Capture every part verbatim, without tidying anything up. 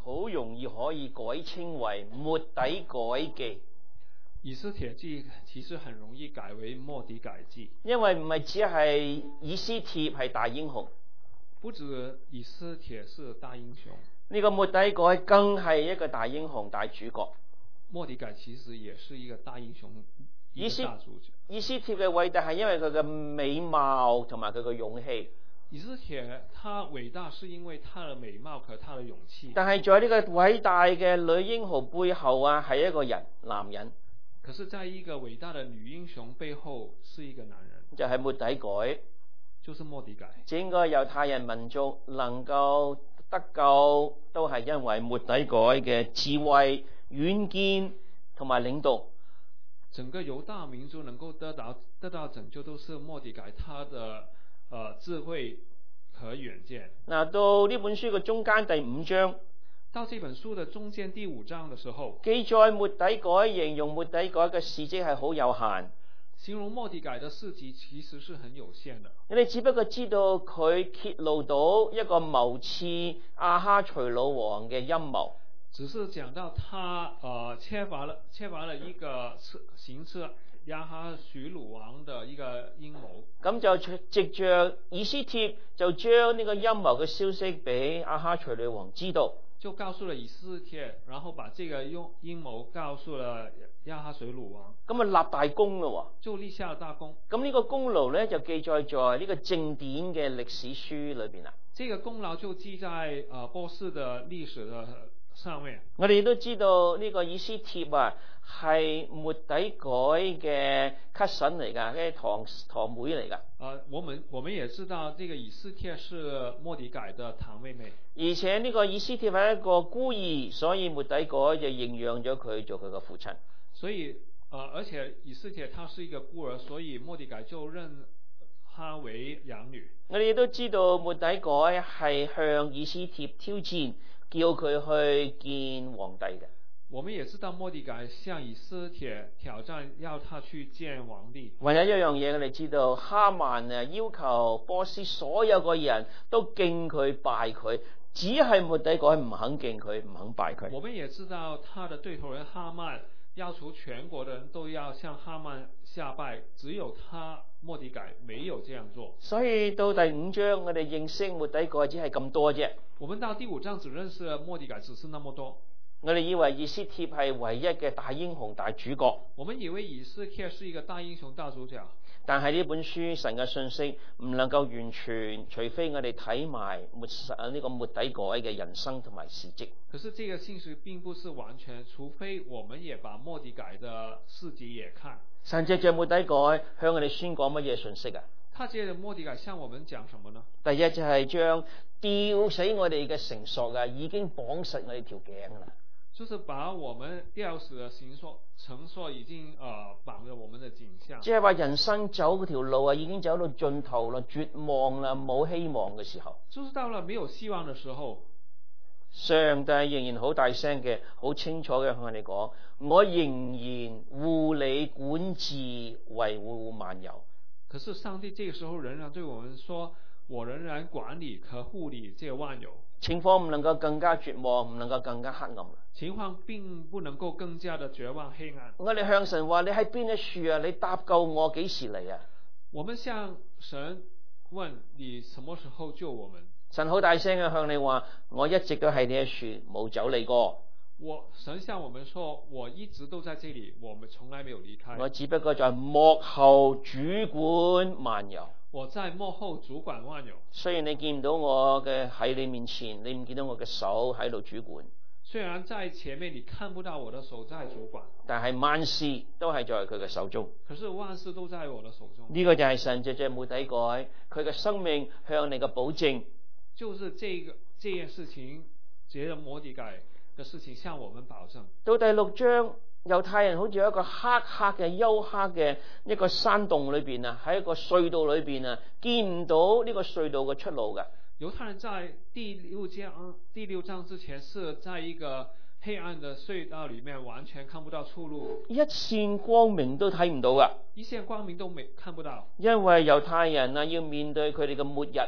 好容易可以改稱為末底改記。 以斯帖記其實很容易改為末底改記， 因為唔係只係以斯帖係大英雄， 不止以斯帖是大英雄， 呢個末底改更係一個大英雄大主角。 末底改其實也是一個大英雄，一個大主角。 以斯帖嘅偉大係因為佢嘅美貌同埋佢嘅勇氣。 以斯帖他偉大是因為他的美貌和他的勇氣。 但係在呢個偉大嘅女英雄背後啊，係一個人，男人。 可是在一個偉大的女英雄背後是一個男人， 就係末底改， 就是末底改。 整個猶太人民族能夠得救，都係因為末底改嘅智慧、遠見同埋領導。 整個猶大民族能夠得到得到拯救，都是末底改他的呃智慧和遠見。 嗱，到呢本書嘅中間第五章， 到這本書的中間第五章的時候， 記載末底改，形容末底改嘅事蹟係好有限。 形容末底改的事蹟其實是很有限的。 你哋只不過知道佢揭露到一個謀刺亞哈隨魯王嘅陰謀。 只是講到他呃缺乏了缺乏了一個行刺亞哈隨魯王的一個陰謀。咁就藉着以斯帖就將呢個陰謀嘅消息俾亞哈隨魯王知道， 就告訴了以斯帖，然後把這個陰陰謀告訴了亞哈隨魯王。 咁啊立大功咯， 就立下了大功。 咁呢個功勞咧就記載在呢個正典嘅歷史書裏邊啦。 這個功勞就記在呃波斯的歷史的上面。 我哋都知道呢個以斯帖啊係末底改嘅 cousin 嚟噶，嘅堂堂妹嚟噶。 啊、呃，我們我們也知道，這個以斯帖是末底改的堂妹妹。 而且呢個以斯帖係一個孤兒，所以末底改就認養咗佢做佢嘅父親。 所以，呃，而且以斯帖他是一個孤兒，所以末底改就認他為養女。 我哋都知道末底改係向以斯帖挑戰，叫佢去見皇帝嘅。 我們也知道末底改向以斯帖挑戰，要他去見皇帝。 唯有一樣嘢我哋知道，哈曼啊要求波斯所有個人都敬佢拜佢，只係末底改唔肯敬佢，唔肯拜佢。 我們也知道他的對頭人哈曼要求全國的人都要向哈曼下拜，只有他末底改沒有這樣做。 所以到第五章我哋認識末底改只係咁多啫。 我們到第五章只認識末底改只是那麼多。 我哋以為以斯帖係唯一嘅大英雄大主角。 我們以為以斯帖是一個大英雄大主角。 但係呢本書神嘅信息唔能夠完全，除非我哋睇埋末呢個末底改嘅人生同埋事蹟。 可是這個信息並不是完全，除非我們也把末底改的事蹟也看。 神藉着末底改向我哋宣講乜嘢信息啊？ 他借着末底改向我們講什麼呢？ 第一就係將吊死我哋嘅繩索啊，已經綁實我哋條頸啦。 就是把我們吊死的繩索，繩索已經呃綁着我們的頸項。 即係話人生走嗰條路啊，已經走到盡頭啦，絕望啦，冇希望嘅時候。 就是到了沒有希望的時候， 上帝仍然好大聲嘅、好清楚嘅向我哋講：我仍然護理、管治、維護萬有。 可是上帝這個時候仍然對我們說：我仍然管理和護理這萬有。 情況唔能夠更加絕望，唔能夠更加黑暗。 情況並不能夠更加的絕望黑暗。 我哋向神話：你喺邊一處啊？你搭救我幾時嚟啊？ 我們向神問：你什麼時候救我們？ 神好大聲嘅向你話：我一直都喺呢一處，冇走離過。 我神向我們說：我一直都在這裡，我們從來沒有離開。 我只不過在幕後主管萬有。 我在幕後主管萬有。 雖然你見唔到我嘅喺你面前，你唔見到我嘅手喺度主管。 雖然在前面你看不到我的手在主管， 但係萬事都係在佢嘅手中。 可是萬事都在我的手中。 呢個就係神藉着末底改佢嘅生命向你嘅保證。 就是這個這件事情，藉着末底改嘅事情向我們保證。 到第六章，猶太人好似有一個黑黑嘅幽黑嘅一個山洞裏邊啊，喺一個隧道裏邊啊，見唔到呢個隧道嘅出路嘅。 猶太人在第六章第六章之前是在一個黑暗的隧道裏面，完全看不到出路， 一線光明都睇唔到噶， 一線光明都沒看不到。 因為猶太人啊要面對佢哋嘅末日。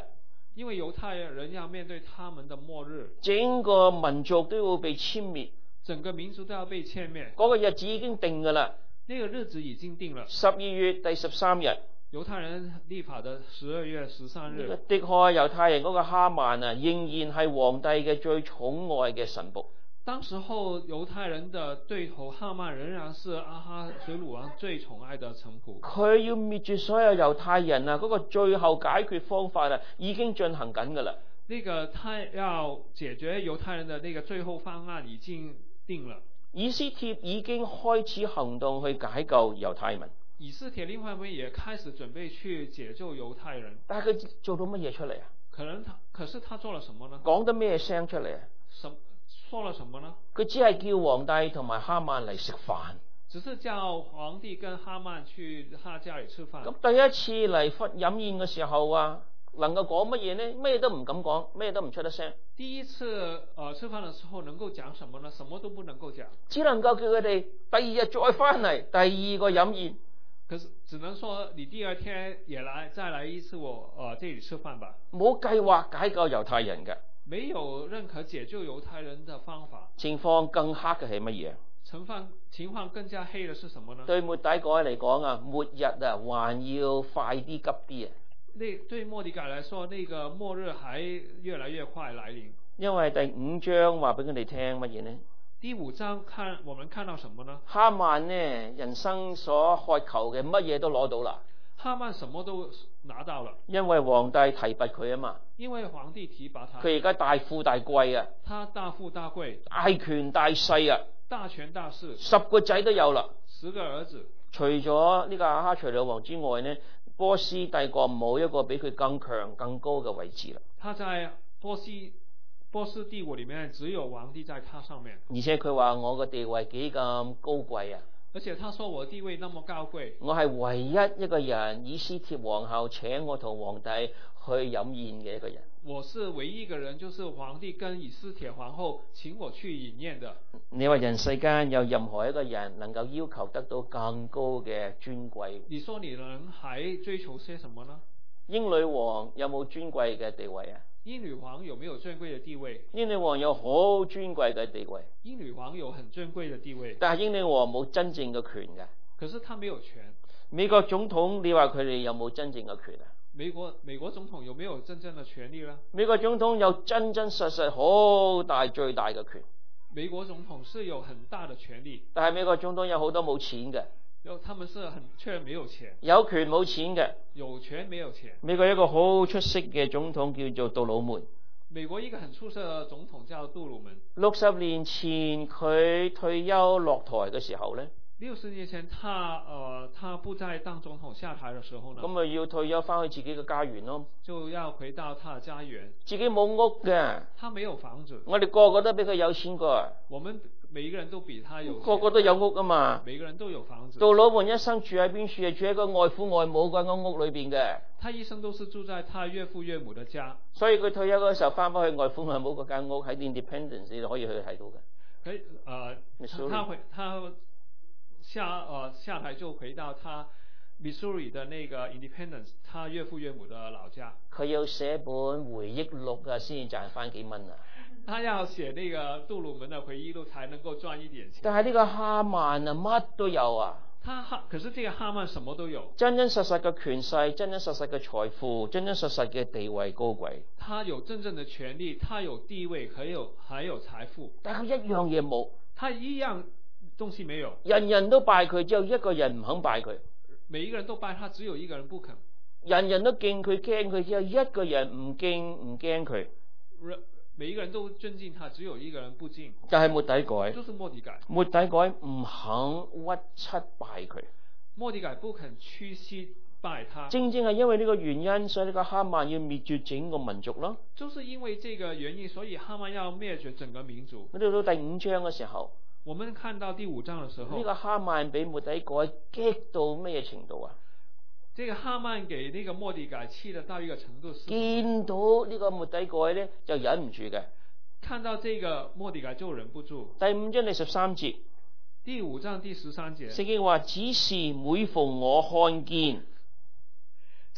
因為猶太人要面對他們的末日， 整個民族都要被殲滅， 整個民族都要被殲滅。 嗰個日子已經定㗎啦， 那個日子已經定了， 十二月第十三日。 猶太人立法的十二月十三日。 迫害猶太人嗰個哈曼啊，仍然係皇帝嘅最寵愛嘅臣僕。 當時候猶太人的對頭哈曼仍然是亞哈隨魯王最寵愛的臣僕。 佢要滅絕所有猶太人啊，嗰、那個最後解決方法啊，已經進行緊㗎啦。 那個他要解決猶太人的那個最後方案已經定了。 以斯帖已經開始行動去解救猶太民。 以斯帖另外一方面也開始準備去解救猶太人。 但係佢做到乜嘢出嚟啊？ 可能他，可是他做了什麼呢？ 講得咩聲出嚟啊？ 什說了什麼呢？ 佢只係叫皇帝同埋哈曼嚟食飯。 只是叫皇帝跟哈曼去他家裏吃飯。 咁第一次嚟赴飲宴嘅時候啊，能夠講乜嘢呢？咩都唔敢講，咩都唔出得聲。 第一次呃吃飯嘅時候能夠講什麼呢？什麼都不能夠講， 只能夠叫佢哋第二日再翻嚟第二個飲宴。 可是只能說你第二天也來再來一次我呃這裏吃飯吧。 冇計劃解救猶太人嘅， 沒有任何解救猶太人的方法。 情況更黑嘅係乜嘢？ 情況情況更加黑的是什麼呢？ 對末底改嚟講啊，末日啊還要快啲急啲啊！ 那對末底改來說，那個末日還越來越快來臨。 因為第五章話俾佢哋聽乜嘢呢？ 第五章看我們看到什麼呢？ 哈曼呢，人生所渴求嘅乜嘢都攞到啦。 哈曼什麼都拿到了， 因為皇帝提拔佢啊嘛。 因為皇帝提拔他， 佢而家大富大貴啊， 他大富大貴， 大權大勢啊， 大權大勢， 十個仔都有啦， 十個兒子。 除咗呢個亞哈隨魯王之外呢，波斯帝國冇一個比佢更強更高嘅位置啦。 他在波斯波斯帝國裏面只有皇帝在他上面， 而且佢話我嘅地位幾咁高貴啊！ 而且他說我地位那麼高貴， 我係唯一一個人，以斯帖皇后請我同皇帝去飲宴嘅一個人。 我是唯一一個人，就是皇帝跟以斯帖皇后請我去飲宴的。 你話人世間有任何一個人能夠要求得到更高嘅尊貴？ 你說你人還追求些什麼呢？ 英女王有冇尊貴嘅地位啊？ 英女王有沒有尊貴的地位？ 英女王有好尊貴嘅地位。 英女王有很尊貴的地位， 但係英女王冇真正嘅權嘅。 可是她沒有權。 美國總統，你話佢哋有冇真正嘅權啊？ 美國美國總統有沒有真正的權利呢？ 美國總統有真真實實好大最大嘅權。 美國總統是有很大的權利， 但係美國總統有好多冇錢嘅。 有他們是很卻沒有錢， 有權冇錢嘅， 有權沒有錢。 美國一個好出色嘅總統叫做杜魯門。 美國一個很出色的總統叫杜魯門。 六十年前佢退休落台嘅時候呢， 六十年前他呃他不再當總統下台的時候呢， 咁咪要退休翻去自己嘅家園咯， 就要回到他的家園。 自己冇屋嘅， 他沒有房子。 我哋個個都比佢有錢過。 我們每一個人都比他有錢， 個個都有屋啊嘛。 每個人都有房子。 杜魯門一生住喺邊處啊？住喺個外父外母嗰間屋裏邊嘅。 他一生都是住在他岳父岳母的家。 所以佢退休嗰時候翻返去外父外母嗰間屋喺 Independence 你可以去睇到嘅。 可以，呃，他回他下呃下台就回到他 Missouri 的那個 Independence， 他岳父岳母的老家。 佢要寫本回憶錄啊，先至賺翻幾蚊啊！ 他要寫那個杜魯門的回憶錄，才能夠賺一點錢。 但係呢個哈曼啊，乜都有啊！ 他哈，可是這個哈曼什麼都有， 真真實實嘅權勢，真真實實嘅財富，真真實實嘅地位高貴。 他有真正的權利，他有地位，還有還有財富。 但係佢一樣嘢冇， 他一樣東西沒有。 人人都拜佢，只有一個人唔肯拜佢。 每一個人都拜他，只有一個人不肯。 人人都敬佢驚佢，只有一個人唔敬唔驚佢。 每一個人都尊敬他，只有一個人不敬。 但係末底改， 就是末底改。 末底改唔肯屈膝拜佢。 末底改不肯屈膝拜他。 正正係因為呢個原因，所以呢個哈曼要滅絕整個民族咯。 就是因為這個原因，所以哈曼要滅絕整個民族。 我哋到第五章嘅時候， 我們看到第五章嘅時候， 呢個哈曼俾末底改激到咩程度啊？ 這個哈曼給那個末底改氣得到一個程度， 見到呢個末底改咧就忍唔住嘅。 看到這個末底改就忍不住。 第五章第十三節， 第五章第十三節， 聖經話：只是每逢我看見， 只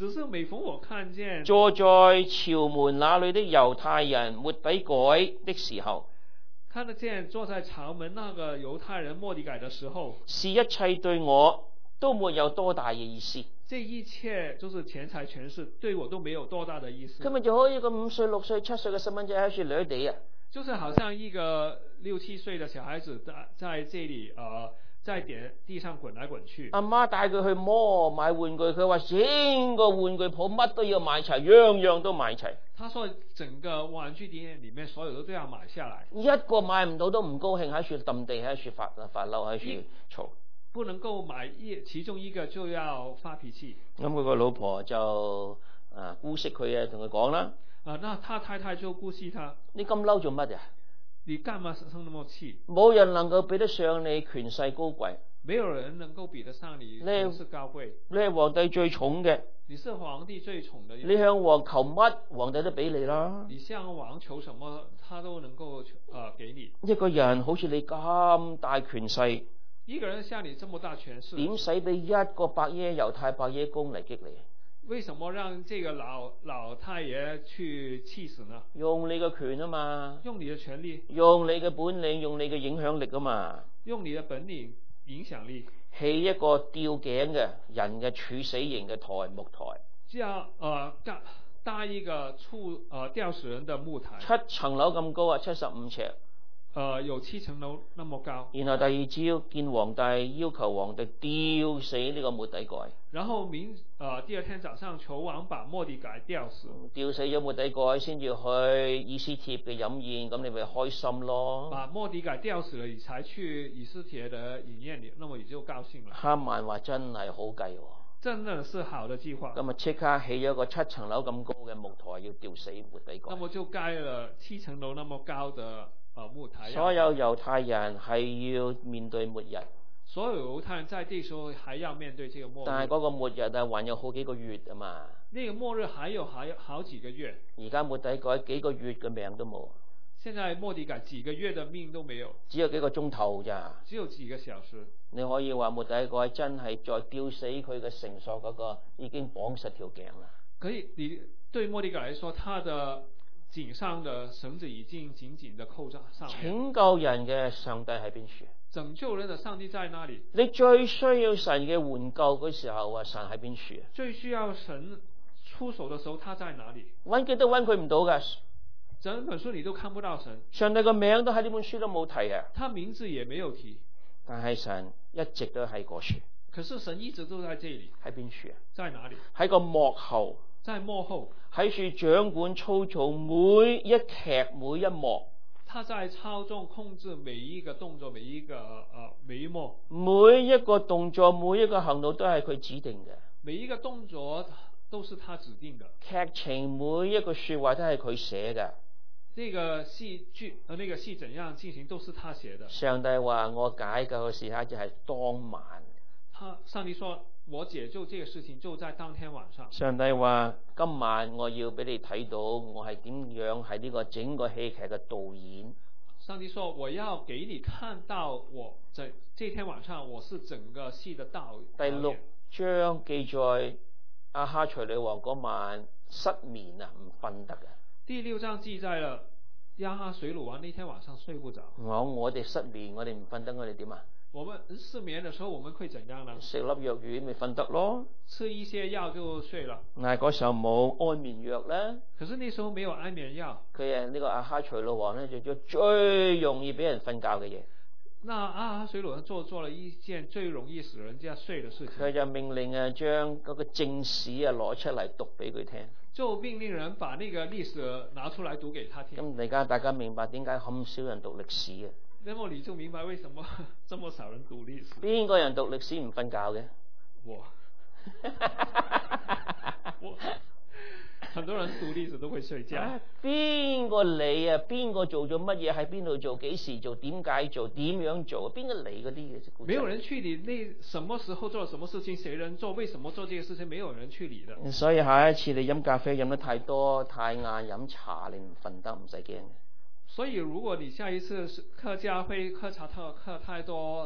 只是每逢我看見坐在朝門那裏的猶太人末底改的時候， 看得見坐在朝門那個猶太人末底改的時候， 是一切對我都沒有多大嘅意思。 這一切就是錢財權勢，對我都沒有多大的意思。 佢咪就好似一個五歲、六歲、七歲嘅細蚊仔喺處掠地啊！ 就是好像一個六七歲的小孩子在在這裡，呃，在地地上滾來滾去。阿媽帶佢去摩買玩具，佢話整個玩具鋪乜都要買齊，樣樣都買齊。 他說整個玩具店裡面所有都都要買下來。 一個買唔到都唔高興，喺處揼地，喺處發發嬲，喺處嘈。 不能夠買一其中一個就要發脾氣。 咁佢個老婆就啊姑息佢啊，同佢講啦。 啊，那他太太就姑息他。 你咁嬲做乜呀？ 你幹嘛生那麼氣？ 冇人能夠比得上你權勢高貴。 沒有人能夠比得上你權勢高貴。 你係皇帝最寵嘅。 你是皇帝最寵的。 你向王求乜，皇帝都俾你啦。 你向王求什麼，他都能夠啊給你。 一個人好似你咁大權勢。 一個人像你這麼大權勢， 點使俾一個伯耶猶太伯耶公嚟激你？ 為什麼讓這個老老太爺去氣死呢？ 用你嘅權啊嘛， 用你嘅權力， 用你嘅本領，用你嘅影響力啊嘛， 用你嘅本領影響力， 起一個吊頸嘅人嘅處死刑嘅台木台， 這樣呃搭搭一個處呃吊死人的木台， 七層樓咁高啊，七十五尺。 呃，有七層樓那麼高。 然後第二朝見皇帝，要求皇帝吊死呢個末底改。 然後明，呃，第二天早上求王把末底改吊死。 吊死咗末底改先至去以斯帖嘅飲宴，咁你咪開心咯。 把末底改吊死了，你才去以斯帖的飲宴裏，那麼你就高興了。 哈曼話真係好計喎。 真的是好的計劃。 咁啊，即刻起咗個七層樓咁高嘅木台，要吊死末底改。 那麼就蓋了七層樓那麼高的。呃、木台， 所有猶太人係要面對末日， 所有猶太人在這時候還要面對這個末日。 但係嗰個末日啊，還有好幾個月啊嘛。 那個末日還有還有好幾個月。 而家末底改幾個月嘅命都冇。 現在末底改幾個月的命都沒有。 只有幾個鐘頭咋？ 只有幾個小時。你可以話末底改真係再吊死佢嘅繩索嗰個已經綁實條頸啦。 可以，你對末底改來說，他的頸上的繩子已經緊緊地扣在上面。 拯救人嘅上帝喺邊處？ 拯救人的上帝在哪裡？ 你最需要神嘅援救嗰時候啊，神喺邊處啊？ 最需要神出手的時候，他在哪裡？ 揾極都揾佢唔到噶。 整本書你都看不到神。 上帝個名都喺呢本書都冇提啊。 他名字也沒有提。 但係神一直都喺嗰處。 可是神一直都在這裡。 喺邊處啊？ 在哪裡？ 喺個幕後。 在幕後。 喺處掌管操縱每一劇每一幕， 他在操縱控制每一個動作，每一個呃每一幕， 每一個動作每一個行動都係佢指定嘅， 每一個動作都是他指定的， 劇情每一個說話都係佢寫嘅， 這個戲劇呃那個戲怎樣進行都是他寫的。 上帝話我解救嘅時刻就係當晚， 他上帝說。我解救這個事情就在當天晚上。上帝話今晚我要俾你睇到我係點樣係呢個整個戲劇嘅導演。 上帝說我要給你看到我這這天晚上我是整個戲的導演。 第六章記載亞哈隨魯王嗰晚失眠啊，唔瞓得嘅。 第六章記載了亞哈隨魯王那天晚上睡不着。 我我哋失眠，我哋唔瞓得，我哋點啊？ 我們失眠的時候，我們會怎樣呢？ 食粒藥丸咪瞓得咯。 吃一些藥就睡了。 但係嗰時候冇安眠藥咧。 可是那時候沒有安眠藥。 佢係呢個亞哈隨魯王咧，就做最容易俾人瞓覺嘅嘢。 那亞哈隨魯王做做了一件最容易使人家睡的事情。 佢就命令啊，將嗰個正史啊攞出嚟讀俾佢聽。 就命令人把那個歷史拿出來讀給他聽。 咁而家大家明白點解咁少人讀歷史嘅？ 那麼你就明白為什麼這麼少人讀歷史？ 邊個人讀歷史唔瞓覺嘅？ 我，我，很多人讀歷史都會睡覺。 邊個理啊？邊個做咗乜嘢？喺邊度做？幾時做？點解做？點樣做？邊個理嗰啲嘅？ 沒有人去理那什麼時候做了什麼事情，誰人做？為什麼做這個事情？沒有人去理的。 所以下一次你飲咖啡飲得太多、太晏飲茶，你唔瞓得，唔使驚嘅。 所以如果你下一次喝咖啡、喝茶、喝喝太多，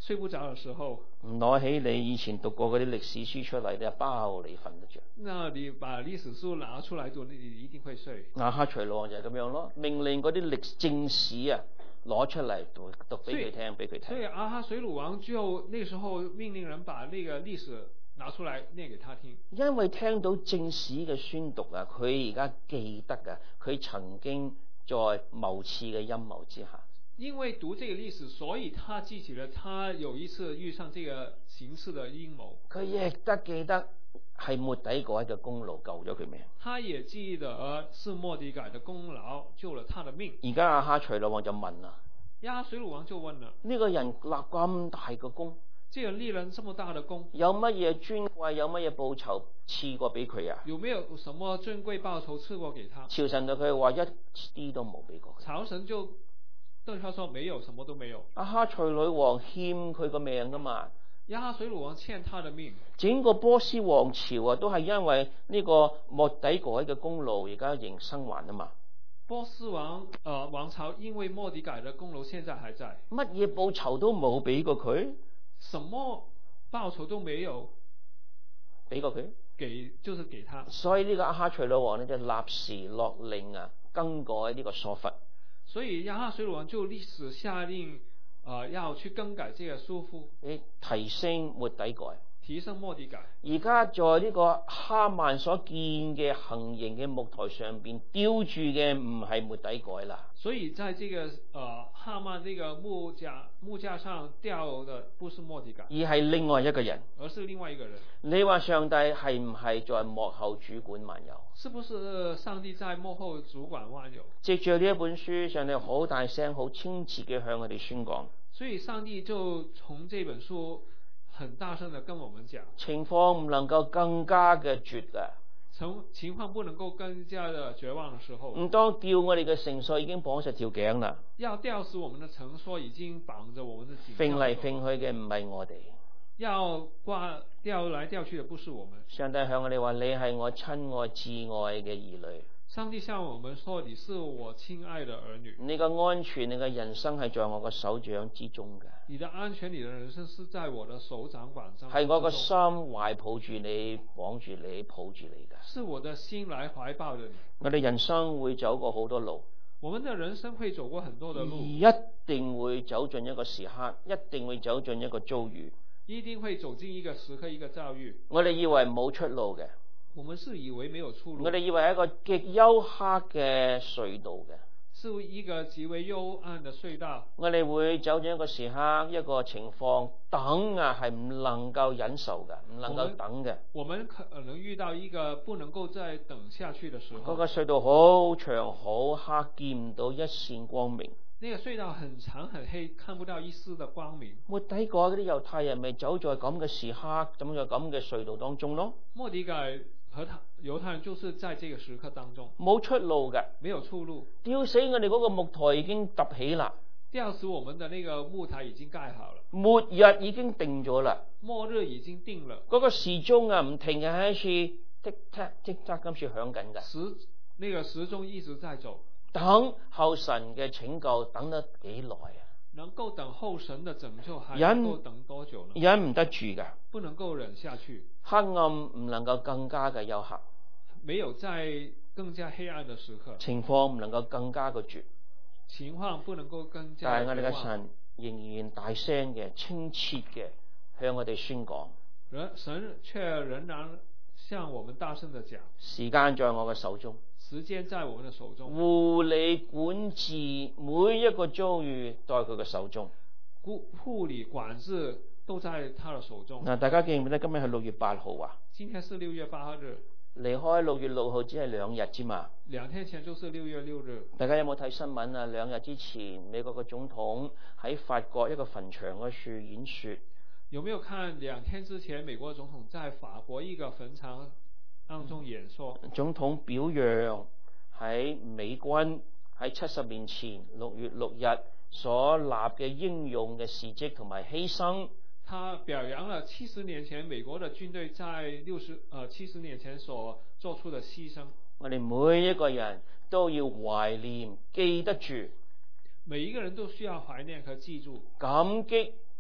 睡不着的時候， 攞起你以前讀過嗰啲歷史書出嚟，你包你瞓得着。 那你把歷史書拿出來讀，你一定會睡。 亞哈隨魯王就係咁樣咯，命令嗰啲歷正史啊攞出嚟讀讀俾佢聽，俾佢聽。 所以亞哈隨魯王就那時候命令人把那個歷史拿出來念給他聽。因為聽到正史嘅宣讀啊，佢而家記得啊，佢曾經在謀刺嘅陰謀之下。 因為讀這個歷史，所以他記起了他有一次遇上這個形勢的陰謀。 佢亦都記得係末底改嘅功勞救咗佢命。 他也記得是末底改的功勞救了他的命。 而家亞哈隨魯王就問啦， 亞哈隨魯王就問了： 呢個人立咁大嘅功， 這個立人這麼大的功， 有乜嘢尊貴，有乜嘢報酬賜過俾佢啊？ 有沒有什麼尊貴報酬賜過給他？ 朝臣對佢話一啲都冇俾過。 朝臣就對他說沒有，什麼都沒有。 亞哈隨魯王欠佢個命噶嘛？ 亞哈隨魯王欠他的命。 整個波斯王朝啊，都係因為呢個末底改嘅功勞，而家仍生還啊嘛。 波斯王呃王朝因為末底改的功勞，現在還在。 乜嘢報酬都冇俾過佢， 什麼報酬都沒有俾過佢， 給就是給他。 所以呢個亞哈隨魯王呢，就立時落令啊，更改呢個疏忽。 所以亞哈隨魯王就立時下令，呃，要去更改這個疏忽， 你提升末底改， 提升末底改。 而家在呢個哈曼所見嘅行刑嘅木台上邊吊住嘅唔係末底改啦。 所以在這個呃哈曼呢個木架木架上吊的不是末底改， 而係另外一個人， 而是另外一個人。 你話上帝係唔係在幕後主管萬有？ 是不是上帝在幕後主管萬有？ 藉住呢一本書，上帝好大聲、好清澈嘅向我哋宣講。 所以上帝就從這本書很大聲地跟我們講， 情況唔能夠更加嘅絕啊！ 從情況不能夠更加的絕望的時候， 唔當吊我哋嘅繩索已經綁實條頸啦， 要吊死我們的繩索已經綁着我們的頸， 揈嚟揈去嘅唔係我哋， 要掛吊來吊去的不是我們。 上帝向我哋話：你係我親愛至愛嘅兒女。 上帝向我們說：你是我親愛的兒女。 你嘅安全，你嘅人生係在我嘅手掌之中嘅。 你的安全，你的人生是在我的手掌管中。 係我個心懷抱住你，綁住你，抱住你嘅。 是我的心來懷抱着你。 我哋人生會走過好多路， 我們的人生會走過很多的路， 一定會走進一個時刻，一定會走進一個遭遇， 一定會走進一個時刻，一個遭遇。 我哋以為冇出路嘅。 我們是以為沒有出路， 我哋以為係一個極幽黑嘅隧道嘅， 是一個極為幽暗的隧道。 我哋會走進一個時刻，一個情況，等啊係唔能夠忍受嘅，唔能夠等嘅。 我們可能遇到一個不能夠再等下去的時候。 嗰個隧道好長好黑，見唔到一線光明。 那個隧道很長很黑，看不到一絲的光明。 末底改嗰啲猶太人咪走在咁嘅時刻，走在咁嘅隧道當中咯。 末底改和他猶太人就是在這個時刻當中冇出路嘅， 沒有出路。 吊死我哋嗰個木台已經搭起啦， 吊死我們的那個木台已經蓋好了， 末日已經定咗啦， 末日已經定了。 嗰個時鐘啊唔停嘅喺處滴嗒滴嗒咁處響緊噶， 時那個時鐘一直在走。 等候神嘅拯救等得幾耐啊？ 能夠等候神的拯救，還能夠等多久呢？ 忍唔得住噶， 不能夠忍下去。 黑暗唔能夠更加嘅幽黑， 沒有在更加黑暗的時刻， 情況唔能夠更加嘅絕， 情況不能夠更加。 但係我哋嘅神仍然大聲嘅、清澈嘅向我哋宣講， 神卻仍然向我們大聲地講： 時間在我嘅手中。 時間在我們的手中， 護理管治每一個遭遇在佢嘅手中， 護護理管治都在他的手中。 嗱，大家記唔記得今日係六月八號啊？ 今天是六月八日， 離開六月六號只係兩日之嘛。 兩天前就是六月六日。 大家有冇睇新聞啊？兩日之前，美國嘅總統喺法國一個墳場嗰處演說。 有沒有看兩天之前美國總統在法國一個墳場當中演說？ 總統表揚喺美軍喺七十年前六月六日所立嘅英勇嘅事蹟同埋犧牲。 他表揚了七十年前美國的軍隊在六十呃七十年前所做出的犧牲。 我哋每一個人都要懷念記得住， 每一個人都需要懷念和記住， 感激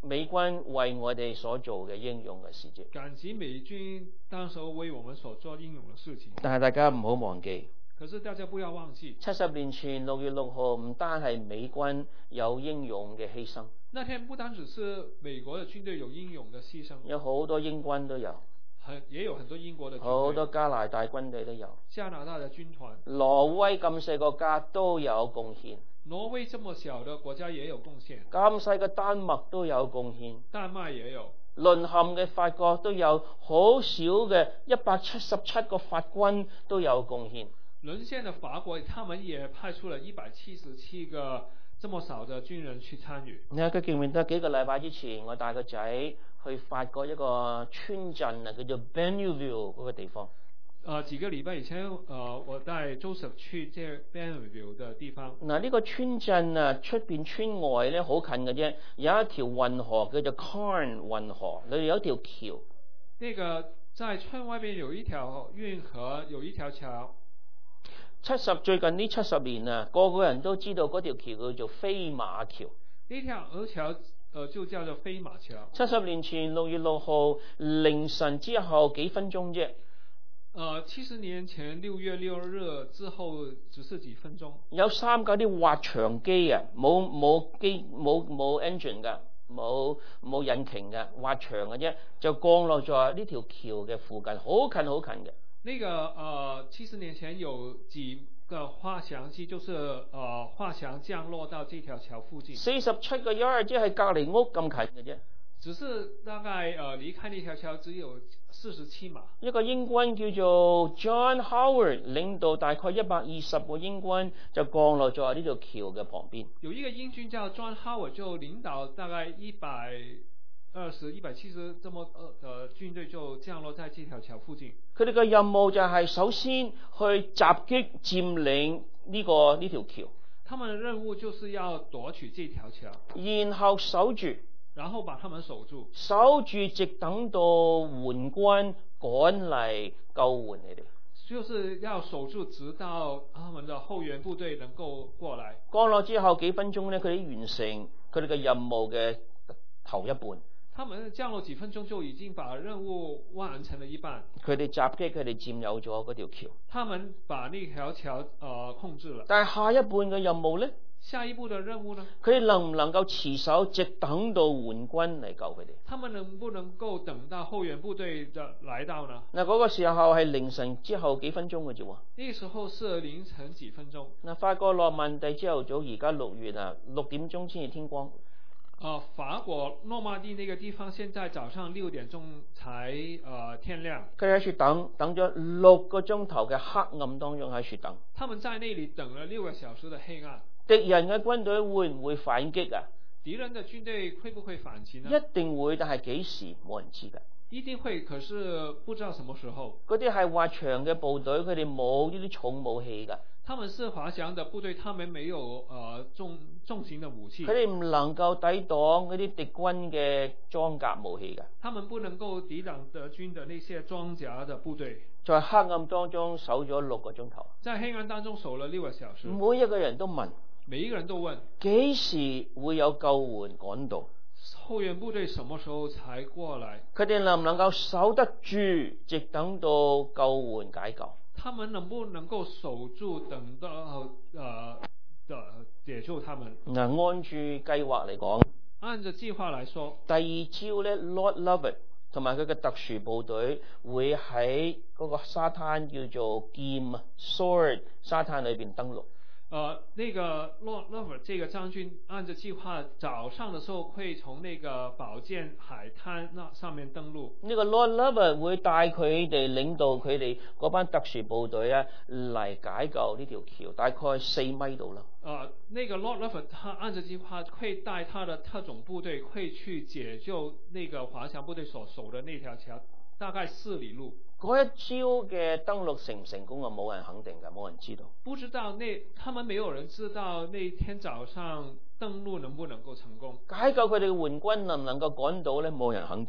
美軍為我哋所做嘅英勇嘅事蹟。 感激美軍當時為我們所做英勇嘅事情。 但係大家唔好忘記， 可是大家不要忘記， 七十年前六月六號唔單係美軍有英勇嘅犧牲， 那天不單只是美國嘅軍隊有英勇嘅犧牲， 有好多英軍都有， 也有很多英國嘅軍隊， 好多加拿大軍隊都有， 加拿大嘅軍團， 挪威咁細個國家都有貢獻， 挪威這麼小的國家也有貢獻， 咁細嘅丹麥都有貢獻， 丹麥也有， 淪陷嘅法國都有好少嘅一百七十七個法軍都有貢獻。 淪陷的法國，他們也派出了一百七十七個這麼少的軍人去參與。 你睇佢記唔記得幾個禮拜之前，我帶個仔去法國一個村鎮啊，叫做 Bénouville 嗰個地方。 呃，幾個禮拜以前，呃，我帶 Joseph 去這 Bénouville 的地方。 嗱，呢個村鎮啊，出邊村外咧好近嘅啫，有一條運河叫做 Carn 運河，裏面有一條橋。 那個在村外邊有一條運河，有一條橋。 七十最近呢七十年啊，個個人都知道嗰條橋叫做飛馬橋。 呢條橋，呃，就叫做飛馬橋。 七十年前六月六號凌晨之後幾分鐘啫。 呃，七十年前六月六日之後只是幾分鐘。有三架啲滑翔機啊，冇冇機冇冇 engine 噶，冇冇引擎嘅，滑翔嘅啫，就降落在呢條橋嘅附近，好近好近嘅。 那個呃，七十年前有幾個滑翔機，就是呃滑翔降落到這條橋附近。 四十七個 yard 即係隔離屋咁近嘅啫。 只是大概呃離開呢條橋只有四十七碼。一個英軍叫做 John Howard 領導大概一百二十個英軍就降落在呢條橋嘅旁邊。 有一個英軍叫 John Howard 就領導大概一百二十、一百七十這麼呃呃軍隊就降落在這條橋附近。 佢哋嘅任務就係首先去襲擊佔領呢個呢條橋。 他們的任務就是要奪取這條橋， 然後守住。 然後把他們守住， 守住直等到援軍趕嚟救援你哋。 就是要守住直到他們的後援部隊能夠過來。 降落之後幾分鐘咧，佢哋完成佢哋嘅任務嘅頭一半。 他們降落幾分鐘就已經把任務完成了一半。 佢哋襲擊，佢哋佔有咗嗰條橋。 他們把那條橋呃控制了。 但係下一半嘅任務咧？ 下一步的任務呢？ 佢哋能唔能夠持守，直等到援軍嚟救佢哋？ 他們能不能夠等到後援部隊的來到呢？ 嗱，嗰個時候係凌晨之後幾分鐘嘅啫喎。 呢時候是凌晨幾分鐘。 嗱，法國諾曼第朝頭早，而家六月啊，六點鐘先至天光。 啊、呃，法國諾曼第那個地方，現在早上六點鐘才呃天亮。 佢哋喺處等，等咗六個鐘頭嘅黑暗當中喺處等。 他們在那裏等了六個小時的黑暗。 敵人嘅軍隊會唔會反擊啊？ 敵人的軍隊會不會反擊呢？ 一定會，但係幾時冇人知㗎。 一定會，可是不知道什麼時候。 嗰啲係滑翔嘅部隊，佢哋冇呢啲重武器㗎。 他們是滑翔的部隊，他們沒有呃重重型的武器。 佢哋唔能夠抵擋嗰啲敵軍嘅裝甲武器㗎。 他們不能夠抵擋德軍的那些裝甲的部隊。 在黑暗當中守咗六個鐘頭。 在黑暗當中守了六個小時。 每一個人都問。 每一個人都問：幾時會有救援趕到？ 後援部隊什麼時候才過來？ 佢哋能唔能夠守得住，直等到救援解救？ 他們能不能夠守住，等到呃的解救他們？ 嗱，按住計劃嚟講， 按照計劃來說， 第二朝咧 ，Lord Lovat 同埋佢嘅特殊部隊會喺嗰個沙灘叫做劍 Sword 沙灘裏邊登陸。 呃，那個 Lord Lovat 這個將軍按照計劃，早上的時候會從那個寶劍海灘那上面登陸。呢個 Lord Lovat 會帶佢哋領導佢哋嗰班特殊部隊啊嚟解救呢條橋，大概四米度啦。 呃，那個 Lord Lovat 他按照計劃會帶他的特種部隊會去解救那個滑翔部隊所守的那條橋，大概四里路。 嗰一朝嘅登陸成唔成功啊？冇人肯定㗎，冇人知道。 不知道那他們沒有人知道那天早上登陸能不能夠成功。 解救佢哋嘅援軍能唔能夠趕到咧？冇人肯定。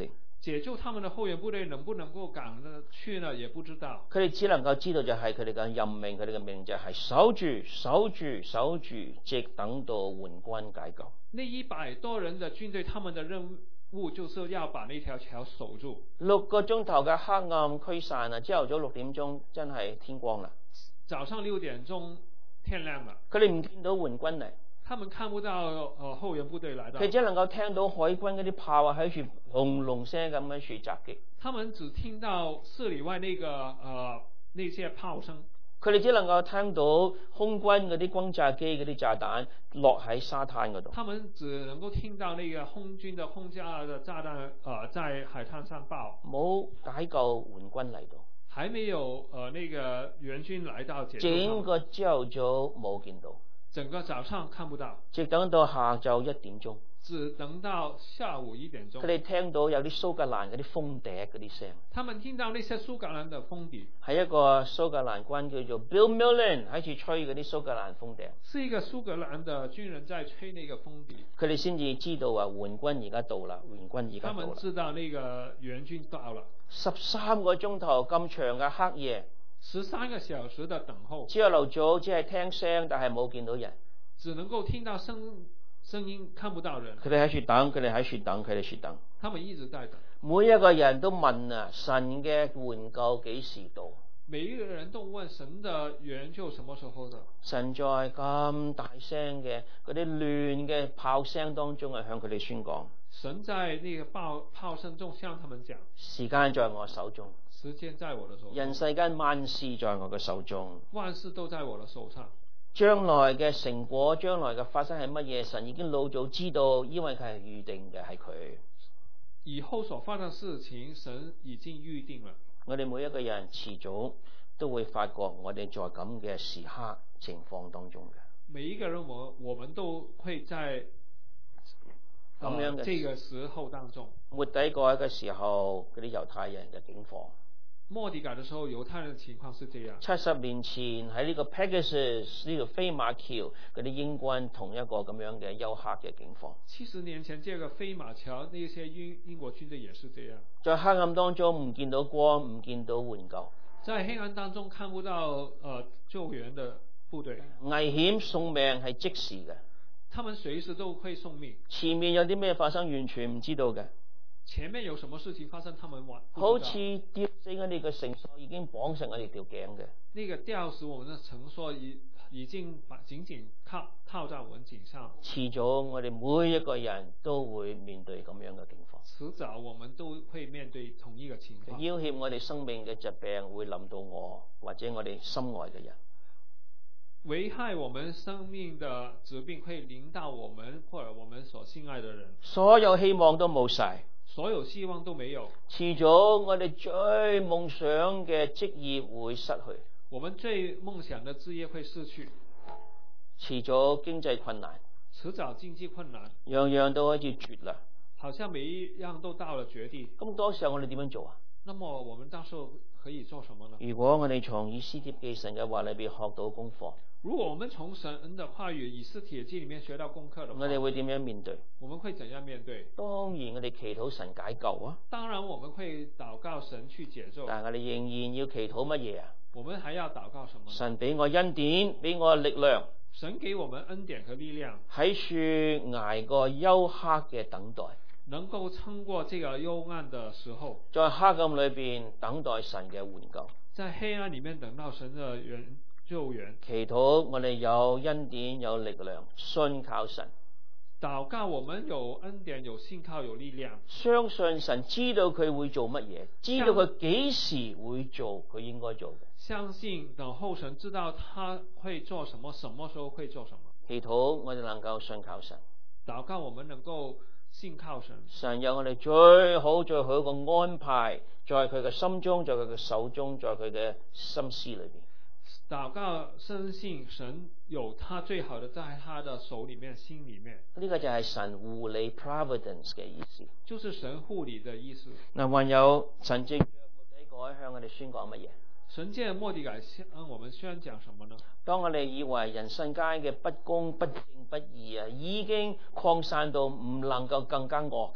解救他們的後援部隊能不能夠趕得去呢？也不知道。 佢哋只能夠知道就係佢哋嘅任命，佢哋嘅命就係守住、守住、守住，直等到援軍解救。 那一百多人的軍隊，他們的任務就是要把那條橋守住。 六個鐘頭嘅黑暗驅散啊！朝頭早六點鐘真係天光啦。 早上六點鐘天亮了。 佢哋唔見到援軍嚟。 他們看不到呃後援部隊來到， 佢只能夠聽到海軍嗰啲炮啊喺處轟隆聲咁樣處襲擊。 他們只聽到四里外那個呃那些炮聲。 佢哋只能夠聽到空軍嗰啲轟炸機嗰啲炸彈落喺沙灘嗰度。 他們只能夠聽到那個空軍的空炸的炸彈呃在海灘上爆。 冇解救援軍嚟到。 還沒有呃那個援軍來到解救。 整個朝早冇見到。 整個早上看不到， 直等到下晝一點鐘， 只等到下午一點鐘， 佢哋聽到有啲蘇格蘭嗰啲風笛嗰啲聲。 他們聽到那些蘇格蘭的風笛， 係一個蘇格蘭軍叫做 Bill Millen 喺處吹嗰啲蘇格蘭風笛。 是一個蘇格蘭的軍人在吹那個風笛。 佢哋先至知道啊，援軍而家到啦，援軍而家到啦。 他們知道那個援軍到了。 十三個鐘頭咁長嘅黑夜。 十三個小時的等候， 朝頭早只係聽聲，但係冇見到人， 只能夠聽到聲聲音，看不到人。 佢哋喺處等，佢哋喺處等，佢哋處等。 他們一直在等。 每一個人都問啊，神嘅援救幾時到？ 每一個人都問神的援救什麼時候的？ 神在咁大聲嘅嗰啲亂嘅炮聲當中啊，向佢哋宣講。 神在那個炮炮聲中向他們講： 時間在我手中。 時間在我的手中， 人世間萬事在我嘅手中， 萬事都在我的手上。 將來嘅成果，將來嘅發生係乜嘢？神已經老早知道，因為佢係預定嘅，係佢。 以後所發生的事情，神已經預定了。 我哋每一個人遲早都會發覺，我哋在咁嘅時刻情況當中嘅。 每一個人我，我我們都會在咁樣嘅、呃、這個時候當中。 末底改嘅時候，嗰啲猶太人嘅境況。 末底改嘅時候，猶太人嘅情況是這樣。 七十年前喺呢個 Pegasus 呢條飛馬橋嗰啲英軍同一個咁樣嘅休克嘅境況。 七十年前，這個飛馬橋那些英英國軍隊也是這樣。 在黑暗當中唔見到光，唔見到援救。 在黑暗當中看不到呃救援的部隊。 危險送命係即時嘅。 他們隨時都會送命。 前面有啲咩發生，完全唔知道嘅。 前面有什麼事情發生，他們完好似吊死我哋嘅繩索已經綁成我哋條頸嘅。 那個吊死我們的繩索已已經把緊緊套套在我們頸上。 遲早我哋每一個人都會面對咁樣嘅境況。 遲早我們都會面對同一個情況。 要挾我哋生命嘅疾病會臨到我或者我哋心愛嘅人。 危害我們生命的疾病會臨到我們或者我們所心愛的人。 所有希望都冇晒。 所有希望都沒有。 遲早我哋最夢想嘅職業會失去。 我們最夢想的職業會失去。 遲早經濟困難。 遲早經濟困難。 樣樣都好似絕啦。 好像每一樣都到了絕地。 咁多時候我哋點樣做啊？ 那麼我們到時候可以做什麼呢？ 如果我哋從以斯帖記神嘅話裏邊學到功課。 如果我們從神的話語以斯帖記裏面學到功課的話， 我哋會點樣面對？ 我們會怎樣面對？ 當然我哋祈禱神解救啊。 當然我們會禱告神去解救。但係我哋仍然要祈禱乜嘢啊？ 我們還要禱告什麼？ 神俾我恩典，俾我力量。 神給我們恩典和力量。 喺處捱過幽黑嘅等待。 能夠撐過這個幽暗的時候。 在黑暗裏邊等待神嘅援救。 在黑暗裏面等到神的援救援。 祈禱我哋有恩典有力量，信靠神。 禱告我們有恩典有信靠有力量， 相信神知道佢會做乜嘢，知道佢幾時會做佢應該做嘅。 相信等候神知道他會做什麼，什麼時候會做什麼。 祈禱我哋能夠信靠神。 禱告我們能夠信靠神。神有我哋最好最好一個安排，在佢嘅心中，在佢嘅手中，在佢嘅心思裏邊。 禱告深信神有他最好的在他的手裏面心裏面。 呢個就係神護理 providence 嘅意思。 就是神護理的意思。 嗱，還有神藉末底改向我哋宣講乜嘢？ 神藉末底改向我們宣講什麼呢？ 當我哋以為人世間嘅不公不正不義啊，已經擴散到唔能夠更加惡㗎。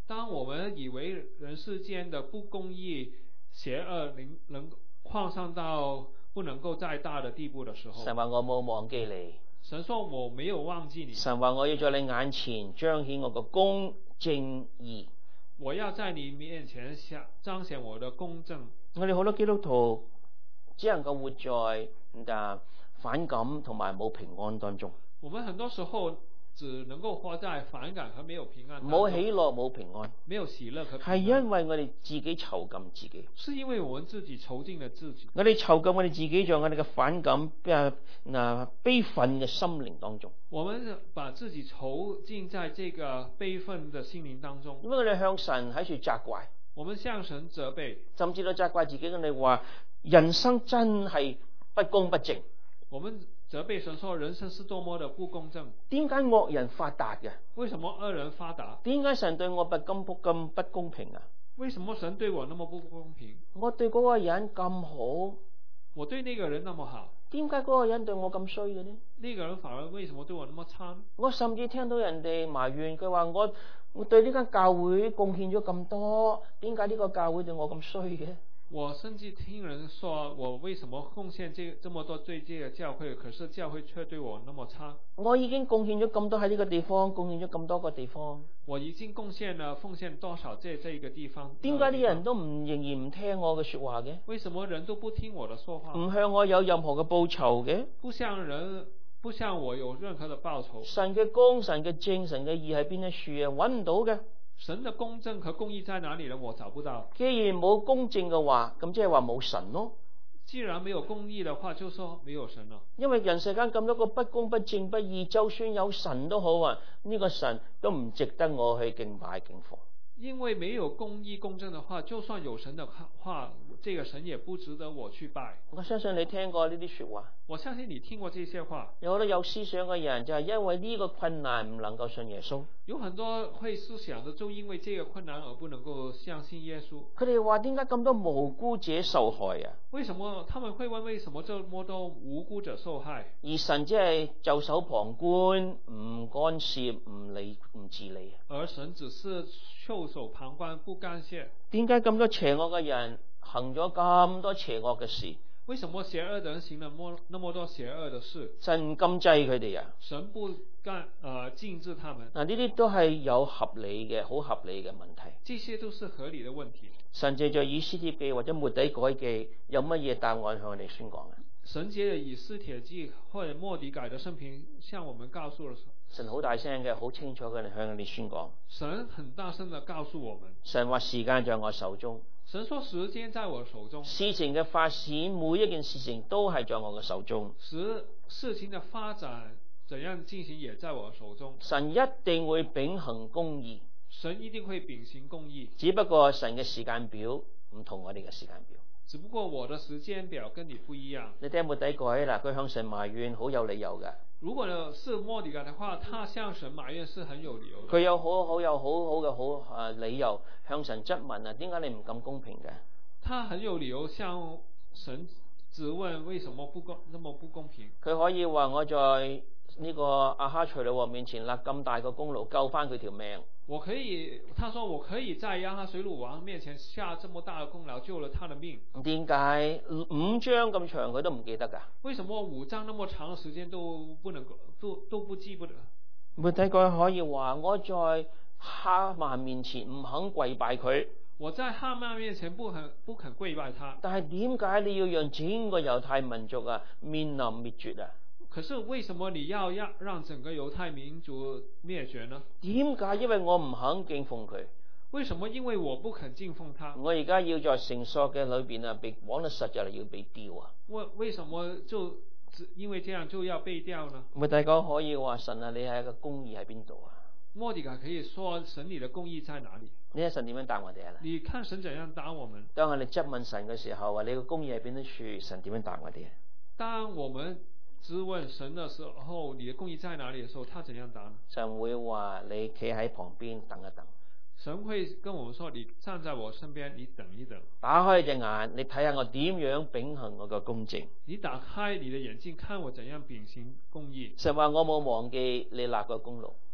當我們以為人世間的不公義、邪惡能能擴散到不能夠再大的地步的時候， 神話我冇忘記你。 神說我沒有忘記你。 神話我要在你眼前彰顯我個公正義。 我要在你面前彰顯我的公正。 我哋好多基督徒只能夠活在啊反感同埋冇平安當中。 我們很多時候只能夠活在反感和沒有平安當中， 冇喜樂冇平安， 沒有喜樂和平安， 係因為我哋自己囚禁自己。 是因為我們自己囚禁了自己。 我哋囚禁我哋自己在我哋嘅反感啊嗱悲憤嘅心靈當中。 我們把自己囚禁在這個悲憤的心靈當中。 因為我哋向神喺處責怪， 我們向神責備， 甚至都責怪自己。我哋話人生真係不公不正。 我們責備神說人生是多麼的不公正。 點解惡人發達嘅？ 為什麼惡人發達？ 點解神對我不咁咁不公平啊？ 為什麼神對我那麼不公平？ 我對嗰個人咁好， 我對那個人那麼好， 點解嗰個人對我咁衰嘅呢？ 那個人反而為什麼對我那麼差？ 我甚至聽到人哋埋怨佢話我我對呢間教會貢獻咗咁多，點解呢個教會對我咁衰嘅？ 我甚至聽人說我為什麼貢獻這這麼多對這個教會，可是教會卻對我那麼差。 我已經貢獻咗咁多喺呢個地方，貢獻咗咁多個地方。 我已經貢獻了奉獻多少這這個地方？ 點解啲人都唔仍然唔聽我嘅說話嘅？ 為什麼人都不聽我的說話？ 唔向我有任何嘅報酬嘅？ 不向人不向我有任何的報酬。 神嘅公、神嘅正、神嘅義喺邊一處啊？揾唔到嘅。 神的公正和公義在哪裡呢？我找不到。 既然冇公正嘅話，咁即係話冇神咯。 既然沒有公義的話，就說沒有神了。因為人世間咁多個不公不正不義，就算有神都好啊，呢、這個神都唔值得我去敬拜敬奉。 因為沒有公義公正的話，就算有神的話，這個神也不值得我去拜。 我相信你聽過呢啲說話。 我相信你聽過這些話。 有好多有思想嘅人就係因為呢個困難唔能夠信耶穌。 有很多會思想的，就因為這個困難而不能夠相信耶穌。 佢哋話點解咁多無辜者受害啊？ 為什麼他們會問為什麼這麼多無辜者受害？ 而神只係袖手旁觀，唔干涉，唔理，唔治理。 而神只是袖手旁觀，不干涉。 點解咁多邪惡嘅人行咗咁多邪惡嘅事？ 為什麼邪惡的人行了麼那麼多邪惡的事？ 神唔禁制佢哋啊？ 神不干呃禁止他們。 嗱，呢啲都係有合理嘅，好合理嘅問題。 這些都是合理的問題。 神借着以斯帖記或者末底改記，有乜嘢答案向我哋宣講啊？ 神借着以斯帖記或者末底改的生平，向我們告訴了神好大聲嘅，好清楚嘅向我哋宣講。 神很大聲的告訴我們。 神話時間在我手中。 神說時間在我手中。 事情嘅發展，每一件事情都係在我嘅手中。 事事情的發展怎樣進行，也在我手中。 神一定會秉行公義。 神一定會秉行公義。 只不過神嘅時間表唔同我哋嘅時間表。 只不過我的時間表跟你不一樣。 你聽末底改嗱，佢向神埋怨好有理由嘅。 如果是末底改的話，他向神埋怨是很有理由的。 佢有好好有好好嘅好啊理由向神質問啊，點解你唔咁公平嘅？ 他很有理由向神質問，為什麼不公那麼不公平？ 佢可以話我在呢個亞哈隨魯王面前立咁大個功勞救翻佢條命。 我可以，他說我可以在亞哈隨魯王面前下這麼大的功勞，救了他的命。 點解五章咁長佢都唔記得噶？ 為什麼五章那麼長的時間都不能夠都都不記不得？ 末底改可以話我在哈曼面前唔肯跪拜佢。 我在哈曼面前不肯不肯跪拜他。但係點解你要讓整個猶太民族啊面臨滅絕啊？ 可是為什麼你要讓讓整個猶太民族滅絕呢？ 點解？因為我唔肯敬奉佢。 為什麼？因為我不肯敬奉他。 我而家要在繩索嘅裏邊啊，被綁得實在係要被吊啊。 為為什麼就因為這樣就要被吊呢？ 末底改可以話神啊，你係一個公義喺邊度啊？ 末底改可以說神你的公義在哪裡？ 你睇神點樣答我哋啊？ 你看神怎樣答我們？ 當我哋質問神嘅時候，話你個公義喺邊一處，神點樣答我哋啊？ 當我們質問神的時候，你的公義在哪裡的時候，他怎樣答呢？ 神會話你企喺旁邊等一等。 神會跟我們說，你站在我身邊，你等一等。 打開隻眼，你睇下我點樣秉行我個公正。 你打開你的眼睛，看我怎樣秉行公義。 神話我冇忘記你立個功勞。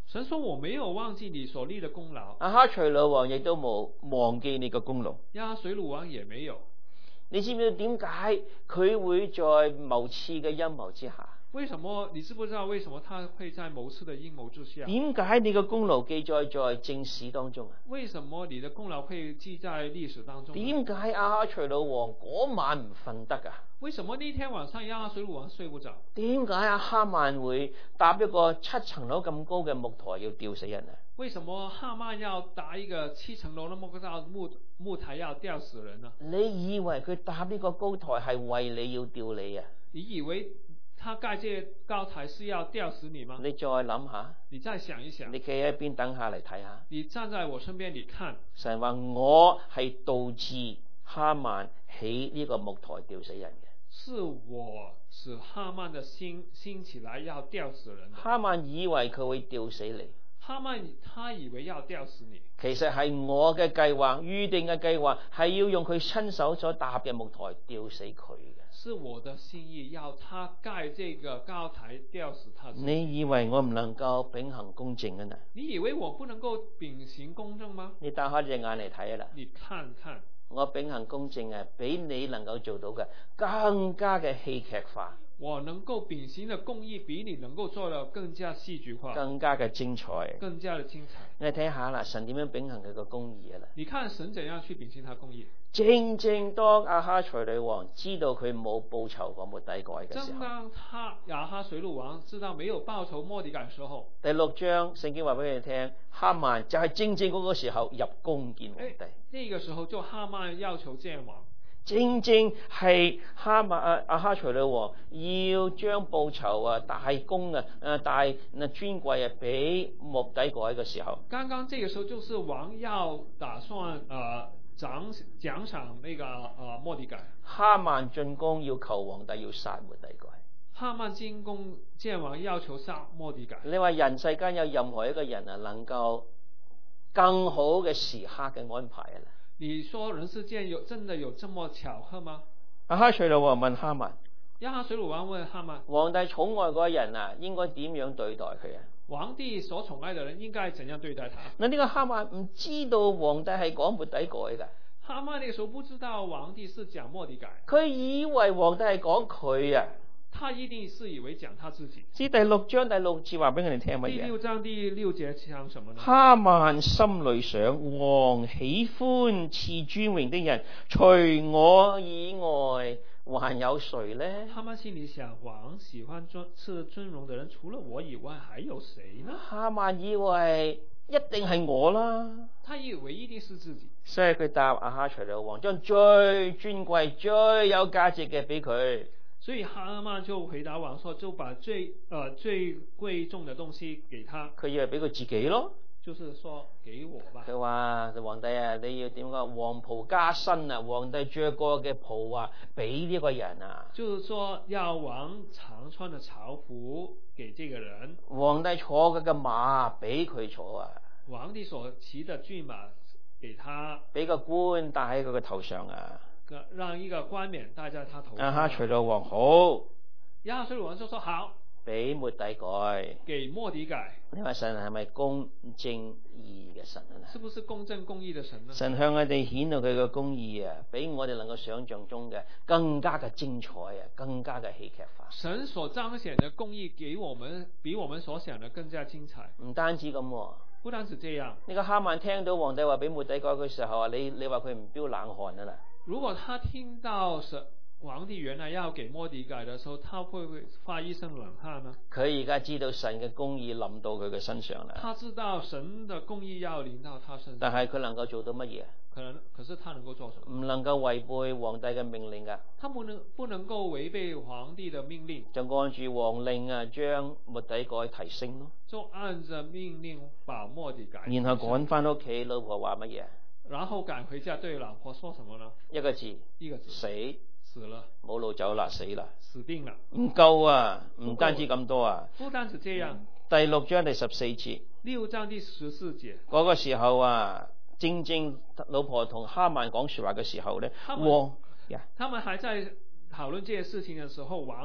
神說我沒有忘記你所立的功勞。 亞哈隨魯王亦都冇忘記你嘅功勞。 亞哈隨魯王也沒有。 你知唔知點解佢會在謀刺嘅陰謀之下？ 為什麼？你知不知道為什麼他會在謀刺的陰謀之下？ 點解你嘅功勞記載在正史當中啊？ 為什麼你的功勞會記在歷史當中？ 點解亞哈隨魯王嗰晚唔瞓得啊？ 為什麼那天晚上亞哈隨魯王睡不着？ 點解阿哈曼會搭一個七層樓咁高嘅木台要吊死人啊？ 為什麼哈曼要搭一個七層樓那麼高木木台要吊死人呢？ 你以為佢搭呢個高台係為你要吊你啊？ 你以為他蓋這高台是要吊死你嗎？ 你再諗下， 你再想一想， 你企喺邊等下嚟睇下。 你站在我身邊，你看， 神話我係導致哈曼起呢個木台吊死人嘅。 是我使哈曼的心興起來要吊死人的。 哈曼以為佢會吊死你， 哈曼他以為要吊死你， 其實係我嘅計劃，預定嘅計劃係要用佢親手所搭嘅木台吊死佢嘅。 是我的心意，要他蓋這個高台吊死他。 你以為我唔能夠秉行公正嘅呢？ 你以為我不能夠秉行公正嗎？ 你打開隻眼嚟睇啦， 你看看。 我秉行公正啊，比你能夠做到嘅更加嘅戲劇化。 我能夠秉行的公義比你能夠做到更加戲劇化， 更加嘅精彩， 更加的精彩。 你睇下啦，神點樣秉行佢個公義啊啦？ 你看神怎樣去秉行他公義？ 正正當亞哈隨魯王知道佢冇報仇過末底改嘅時候， 正當他亞哈隨魯王知道沒有報仇末底改嘅時候， 第六章聖經話俾你聽，哈曼就係正正嗰個時候入宮見皇帝。 呢個時候就哈曼要求見王。 正正係哈曼啊亞哈隨魯王要將報酬啊大功啊誒大嗱尊貴啊俾末底改嘅時候， 剛剛這個時候就是王要打算誒獎獎賞那個誒末底改。 哈曼進宮要求皇帝要殺末底改。 哈曼進宮見王要求殺末底改。 你話人世間有任何一個人啊能夠更好嘅時刻嘅安排啊？ 你說人世間有真的有這麼巧合嗎？ 亞哈隨魯王問哈曼， 亞哈隨魯王問哈曼， 皇帝寵愛嗰個人啊，應該點樣對待佢啊？ 皇帝所寵愛的人應該怎樣對待他？ 嗱，呢個哈曼唔知道皇帝係講末底改噶。 哈曼那個時候不知道皇帝是講末底改， 佢以為皇帝係講佢啊。 他一定是以為講他自己。 知第六章第六節話俾我哋聽乜嘢？ 第六章第六節講什麼呢？ 哈曼心裏想，王喜歡賜尊榮的人，除我以外還有誰呢？ 哈曼心裏想，王喜歡尊賜尊榮的人，除了我以外還有誰呢？ 哈曼以為一定係我啦， 他以為一定是自己， 所以佢答亞哈隨魯王，將最尊貴最有價值嘅俾佢。 所以哈曼就回答王說，就把最呃最貴重的東西給他。 佢以為俾佢自己咯， 就是說給我吧。 佢話皇帝啊，你要點講？黃袍加身啊，皇帝着過嘅袍啊，俾呢個人啊。 就是說要王常穿的朝服給這個人。 皇帝坐嘅嘅馬俾佢坐啊。 皇帝所騎的駿馬給他。 俾個官戴喺佢嘅頭上啊。 讓一個冠冕戴在他頭上。 亞哈隨魯王好， 亞哈隨魯王就說好， 俾末底改， 給末底改。 你話神係咪公正義嘅神啊？ 是不是公正公義的神呢？ 神向我哋顯露佢嘅公義啊，比我哋能夠想象中嘅更加嘅精彩啊，更加嘅戲劇化。 神所彰顯的公義，給我們比我們所想的更加精彩。 唔單止咁、啊， 不單止這樣。 呢個哈曼聽到皇帝話俾末底改嘅時候啊，你你話佢唔飆冷汗啊啦？ 如果他聽到是皇帝原來要給末底改的時候，他會不會發一身冷汗呢？ 佢而家知道神嘅公義臨到佢嘅身上啦。 他知道神的公義要臨到他身上。 但係佢能夠做到乜嘢？ 可能，可是他能夠做什麼？ 唔能夠違背皇帝嘅命令噶。 他不能不能夠違背皇帝的命令。 就按住皇令啊，將末底改提升咯。 就按着命令把末底改。 然後趕翻屋企，老婆話乜嘢？ 然後趕回家對老婆說什麼呢？ 一個字， 一個字， 死， 死了， 冇路走啦，死啦， 死定了。 唔夠啊，唔單止咁多啊。 不單止這樣。 第六章第十四節。 六章第十四節。 嗰個時候啊，正正老婆同哈曼講說話嘅時候咧，王， 他們還在討論這些事情嘅時候，王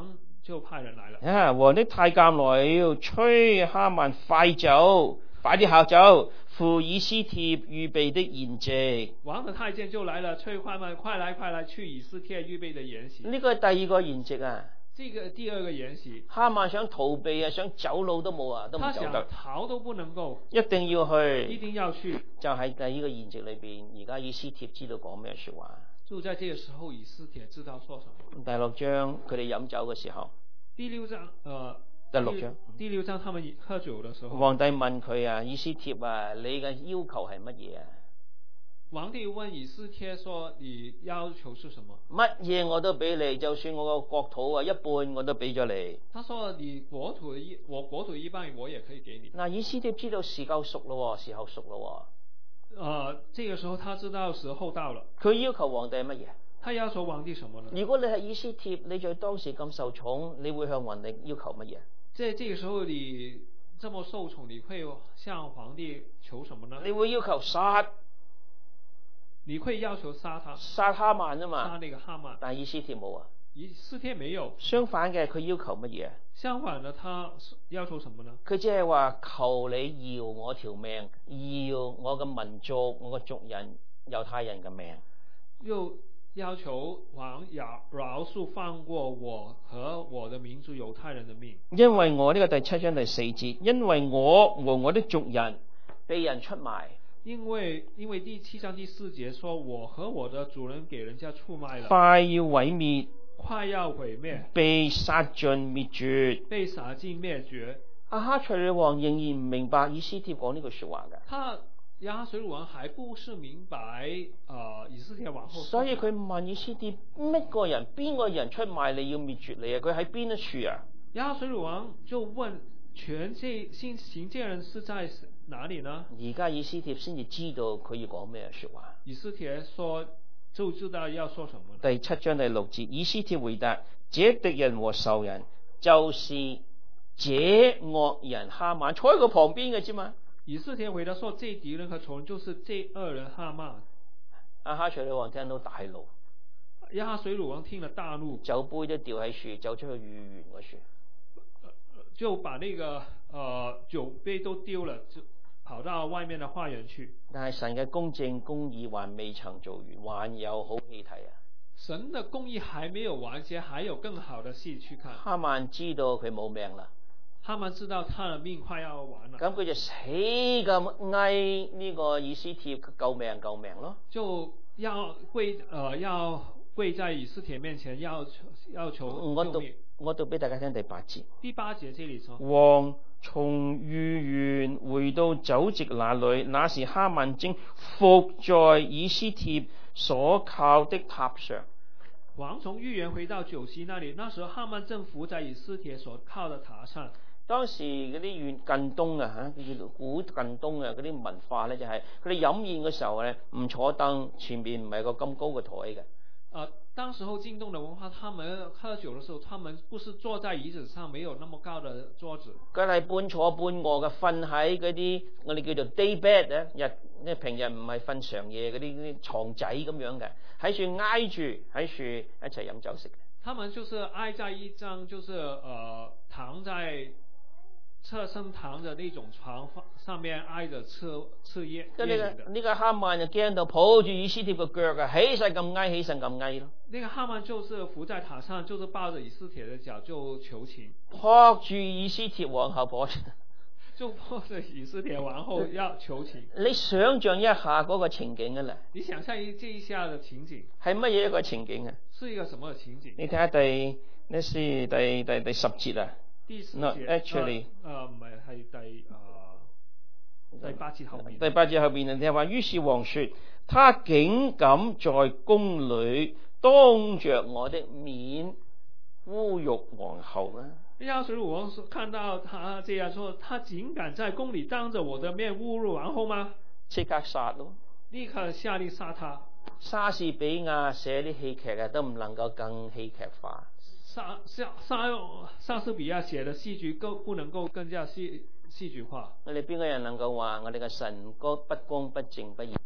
就派人來了。 啊，王的太監來了，催哈曼快走，快啲下走，赴以斯帖預備的筵席。 王的太監就來了，催哈曼快來快來，去以斯帖預備的筵席。 呢個係第二個筵席啊。 這個第二個筵席， 哈曼想逃避啊，想走佬都冇啊，都唔走得。 他想逃都不能夠， 一定要去， 一定要去。 就喺第二個筵席裏邊，而家以斯帖知道講咩說話。 就在這個時候，以斯帖知道說什麼。 第六章佢哋飲酒嘅時候。 第六章，呃， 第六章。 第六章，他們喝酒嘅時候。 皇帝問佢啊，以斯帖啊，你嘅要求係乜嘢啊？ 皇帝問以斯帖說：你要求是什麼？ 乜嘢我都俾你，就算我個國土啊一半我都俾咗你。 他說：你國土一，我國土一半我也可以給你。 嗱，以斯帖知道時夠熟咯，時候熟咯。 呃，這個時候他知道時候到了。 佢要求皇帝乜嘢？ 他要求皇帝什麼呢？ 如果你係以斯帖，你在當時咁受寵，你會向皇帝要求乜嘢？ 在這個時候你這麼受寵，你會向皇帝求什麼呢？ 你會要求殺。 你會要求殺他？ 殺哈曼啊嘛。 殺那個哈曼。 但係以斯帖冇啊。 以斯帖沒有。相反嘅，佢要求乜嘢？ 相反的，他要求什麼呢？ 佢只係話求你饒我條命，饒我嘅民族，我嘅族人猶太人嘅命。 又要求王饒饒恕放過我和我的民族猶太人的命。 因為我呢個第七章第四節，因為我和我的族人被人出賣。 因為因為第七章第四節說，我和我的主人給人家出賣了， 快要毀滅， 快要毀滅， 被殺盡滅絕， 被殺盡滅絕。 亞哈隨魯王仍然唔明白以斯帖講呢句說話嘅。 他亞哈隨魯王還不是明白，呃，以斯帖王後。 所以佢問以斯帖，乜個人邊個人出賣你要滅絕你啊？佢喺邊一處啊？ 亞哈隨魯王就問，全這行行這人是在哪裏呢？ 而家以斯帖先至知道佢要講咩說話。 以斯帖說就知道要說什麼。 第七章第六節，以斯帖回答：這敵人和仇人就是這惡人哈曼，坐喺佢旁邊嘅啫嘛。 以斯帖回答說：這敵人和仇人就是這惡人哈曼。 亞哈隨魯王聽到大怒。 亞哈隨魯王聽了大怒， 酒杯都掉喺樹，走出去御園嗰處， 就把那個呃酒杯都丟了，就跑到外面的花園去。 但係神嘅公正公義還未曾做完，還有好戲睇啊！ 神的公義還沒有完結，還有更好的戲去看。 哈曼知道佢冇命啦， 哈曼知道他的命快要完了， 咁佢就死咁嗌呢個以斯帖救命救命咯， 就要跪呃要跪在以斯帖面前要要求救命。 我讀俾大家聽第八節。 第八節這裡說， 王從御園回到酒席那裡，那時哈曼正伏在以斯帖所靠的塔上。 王從御園回到酒席那裡，那時候哈曼正伏在以斯帖所靠的塔上。當時嗰啲遠近東啊嚇，叫做古近東啊嗰啲文化咧，就係佢哋飲宴嘅時候咧，唔坐凳，前面唔係個咁高嘅台嘅。 啊，當時候晉東的文化，他們喝酒的時候，他們不是坐在椅子上，沒有那麼高的桌子。 佢係半坐半臥嘅，瞓喺嗰啲我哋叫做 day bed 咧，日即係平日唔係瞓長夜嗰啲啲牀仔咁樣嘅，喺樹挨住喺樹一齊飲酒食嘅。 他們就是挨在一張，就是呃躺在側身躺着那種床上面挨着吃吃夜夜呢個呢個哈曼就驚到抱住以斯帖個腳啊，起勢咁挨，起勢咁挨咯。 那個哈曼就是伏在塔上，就是抱着以斯帖的腳就求情， 撲住以斯帖皇后脖子， 就撲着以斯帖皇后要求情。 你想象一下嗰個情景啊啦！ 你想象一這一下的情景係乜嘢一個情景啊？ 是一個什麼情景？ 你睇下第呢是第第第十節啊。 第十節 no, actually， 誒唔係係第誒第八節後面。 第八節後邊啊，你話於是王說：他竟敢在宮裏當着我的面侮辱皇后啊！ 亞哈隨魯王看到他這樣說，他竟敢在宮裏當着我的面侮辱皇后嗎？ 即刻殺咯！ 立刻下令殺他。 莎士比亞寫啲戲劇啊，都唔能夠更戲劇化。 莎莎莎莎士比亞寫的戲劇更不能夠更加戲戲劇化。 我哋邊個人能夠話我哋嘅神不公不正不義嘅神啊？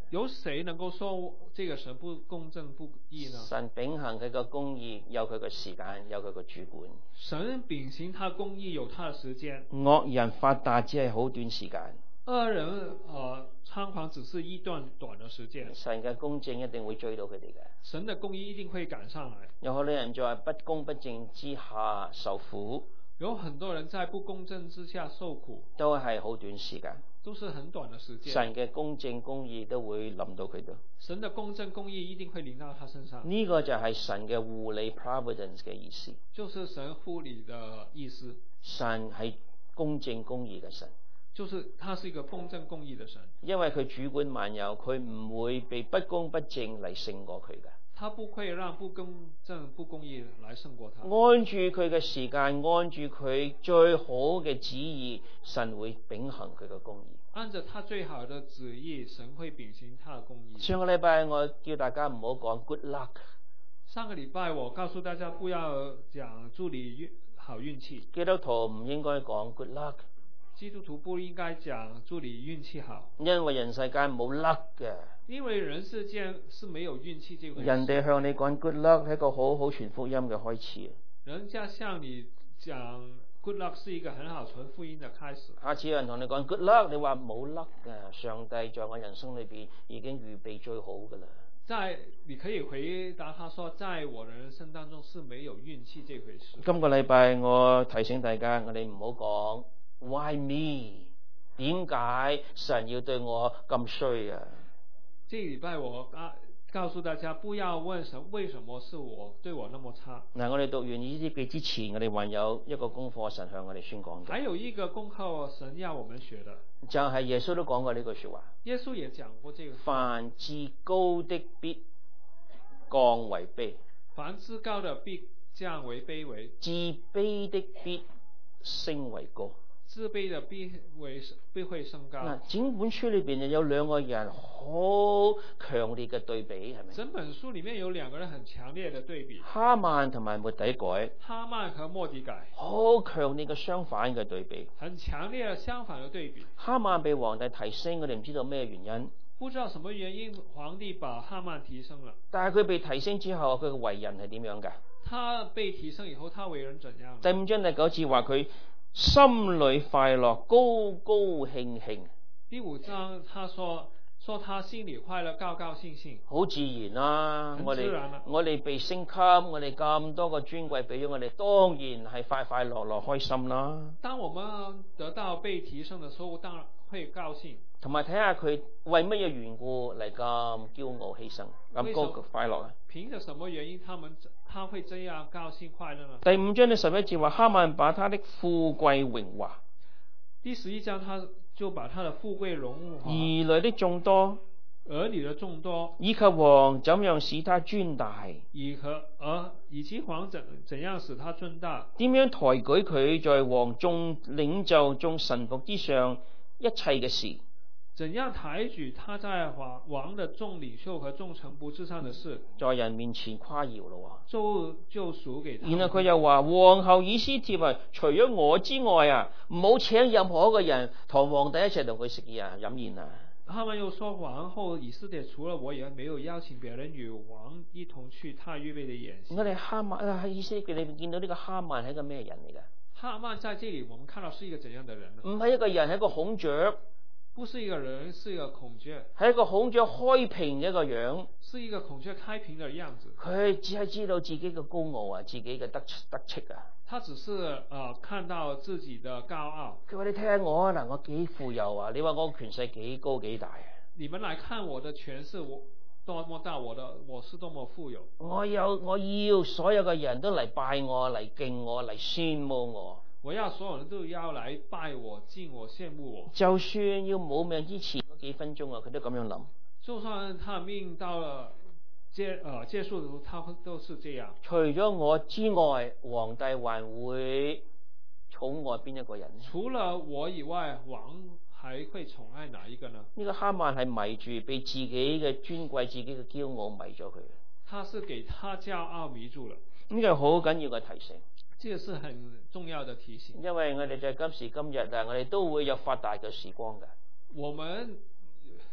有誰能夠說這個神不公正不義呢？ 神秉行佢嘅公義，有佢嘅時間，有佢嘅主管。 神秉行他公義，有他的時間。 惡人發達只係好短時間。 惡人呃猖狂只是一段短的時間。 神嘅公正一定會追到佢哋嘅。 神的公義一定會趕上來。 有好多人在不公不正之下受苦。 有很多人在不公正之下受苦， 都係好短時間， 都是很短的時間。 神嘅公正公義都會臨到佢度。 神的公正公義一定會臨到他身上。 呢個就係神嘅護理 providence 嘅意思。 就是神護理的意思。 神係公正公義嘅神。 就是他是一個公正公義的神。 因為佢主管萬有，佢唔會被不公不正嚟勝過佢嘅。 他不會讓不公正不公義來勝過他。 按住佢嘅時間，按住佢最好嘅旨意，神會秉行佢嘅公義。 按着他最好的旨意，神會秉行他的公義。 上個禮拜我叫大家唔好講 good luck。 上個禮拜我告訴大家不要講祝你好運氣。 基督徒唔應該講 good luck。 基督徒不應該講祝你運氣好。 因為人世間冇 luck 嘅。 因為人世間是沒有運氣這回事。 人哋向你講 good luck 係一個好好傳福音嘅開始。 人家向你講 good luck 是一個很好傳福音嘅開始。 下次有人同你講 good luck， 你話冇 luck 嘅，上帝在我人生裏邊已經預備最好噶啦。 在你可以回答他說，在我的人生當中是沒有運氣這回事。 今個禮拜我提醒大家，我哋唔好講 why me， 點解神要對我咁衰啊？ 這個禮拜我告告訴大家，不要問神為什麼是我對我那麼差。 嗱，我哋讀完呢啲記之前，我哋還有一個功課，神向我哋宣講嘅。 還有一個功課，神要我們學的， 就係耶穌都講過呢句說話。 耶穌也講過這個。 凡至高的必降為卑， 凡至高的必降為卑微， 自卑的必升為高。 自卑的必為必會升高。 嗱，整本書裏邊有兩個人好強烈嘅對比，係咪？ 整本書裏面有兩個人很強烈的對比。 哈曼同埋末底改。 哈曼和末底改。 好強烈嘅相反嘅對比。 很強烈相反嘅對比。 哈曼被皇帝提升，我哋唔知道咩原因。 不知道什麼原因，皇帝把哈曼提升了。但係佢被提升之後，佢嘅為人係點樣㗎？ 他被提升以後，他為人怎樣？ 第五章第九節話佢心裏快樂，高高興興。 第五章他說說他心裏快樂，高高興興。 好自然啦， 很自然啦。 我哋我哋被升級，我哋咁多個尊貴俾咗我哋，當然係快快樂樂開心啦。 當我們得到被提升的時候，當然會高興。 同埋睇下佢為乜嘢緣故嚟咁驕傲犧牲，咁高快樂啊？ 憑着什麼原因，他們他會這樣高興快樂呢？ 第五章第十一節話，哈曼把他的富貴榮華。 第十一章他就把他的富貴榮華。 兒女的眾多。 兒女的眾多。 以及王怎樣使他尊大。 以和而以及王怎怎樣使他尊大。 點樣抬舉佢在王眾領袖眾臣僕之上一切嘅事。 怎樣抬舉他在王的眾領袖和眾臣僕之上的事， 在人面前誇耀咯。 就就數給他。 然後佢又話：皇后以斯帖啊，除咗我之外啊，唔好請任何一個人同皇帝一齊同佢食嘢啊、飲宴啊。 他們又說，皇后以斯帖除了我以外，沒有邀請別人與王一同去他預備的宴席。 我哋哈曼啊，喺以斯帖裏面見到呢個哈曼係一個咩人嚟㗎？ 哈曼在這裡，我們看到是一個怎樣的人呢？ 唔係一個人，係一個孔雀。 不是一個人，是一個孔雀。 係一個孔雀開屏嘅一個樣。 是一個孔雀開屏的樣子。 佢只係知道自己嘅高傲啊，自己嘅得得戚啊。 他只是呃看到自己的高傲。 佢話：你睇下我啊，嗱，我幾富有啊！你話我權勢幾高幾大啊？ 你們來看我的權勢，我多麼大，我的我是多麼富有。 我有我要所有嘅人都嚟拜我，嚟敬我，嚟羨慕我。 我要所有人都要來拜我、敬我、羨慕我。 就算要冇命之前嗰幾分鐘啊，佢都咁樣諗。 就算他命到了結呃結束的時候，他都是這樣。 除咗我之外，皇帝還會寵愛邊一個人？ 除了我以外，王還會寵愛哪一個呢？ 呢個哈曼係迷住，被自己嘅尊貴、自己嘅驕傲迷咗佢。 他是給他驕傲迷住了。 呢個好緊要嘅提醒。 這個是很重要的提醒， 因為我哋在今時今日啊，我哋都會有發達嘅時光嘅。 我們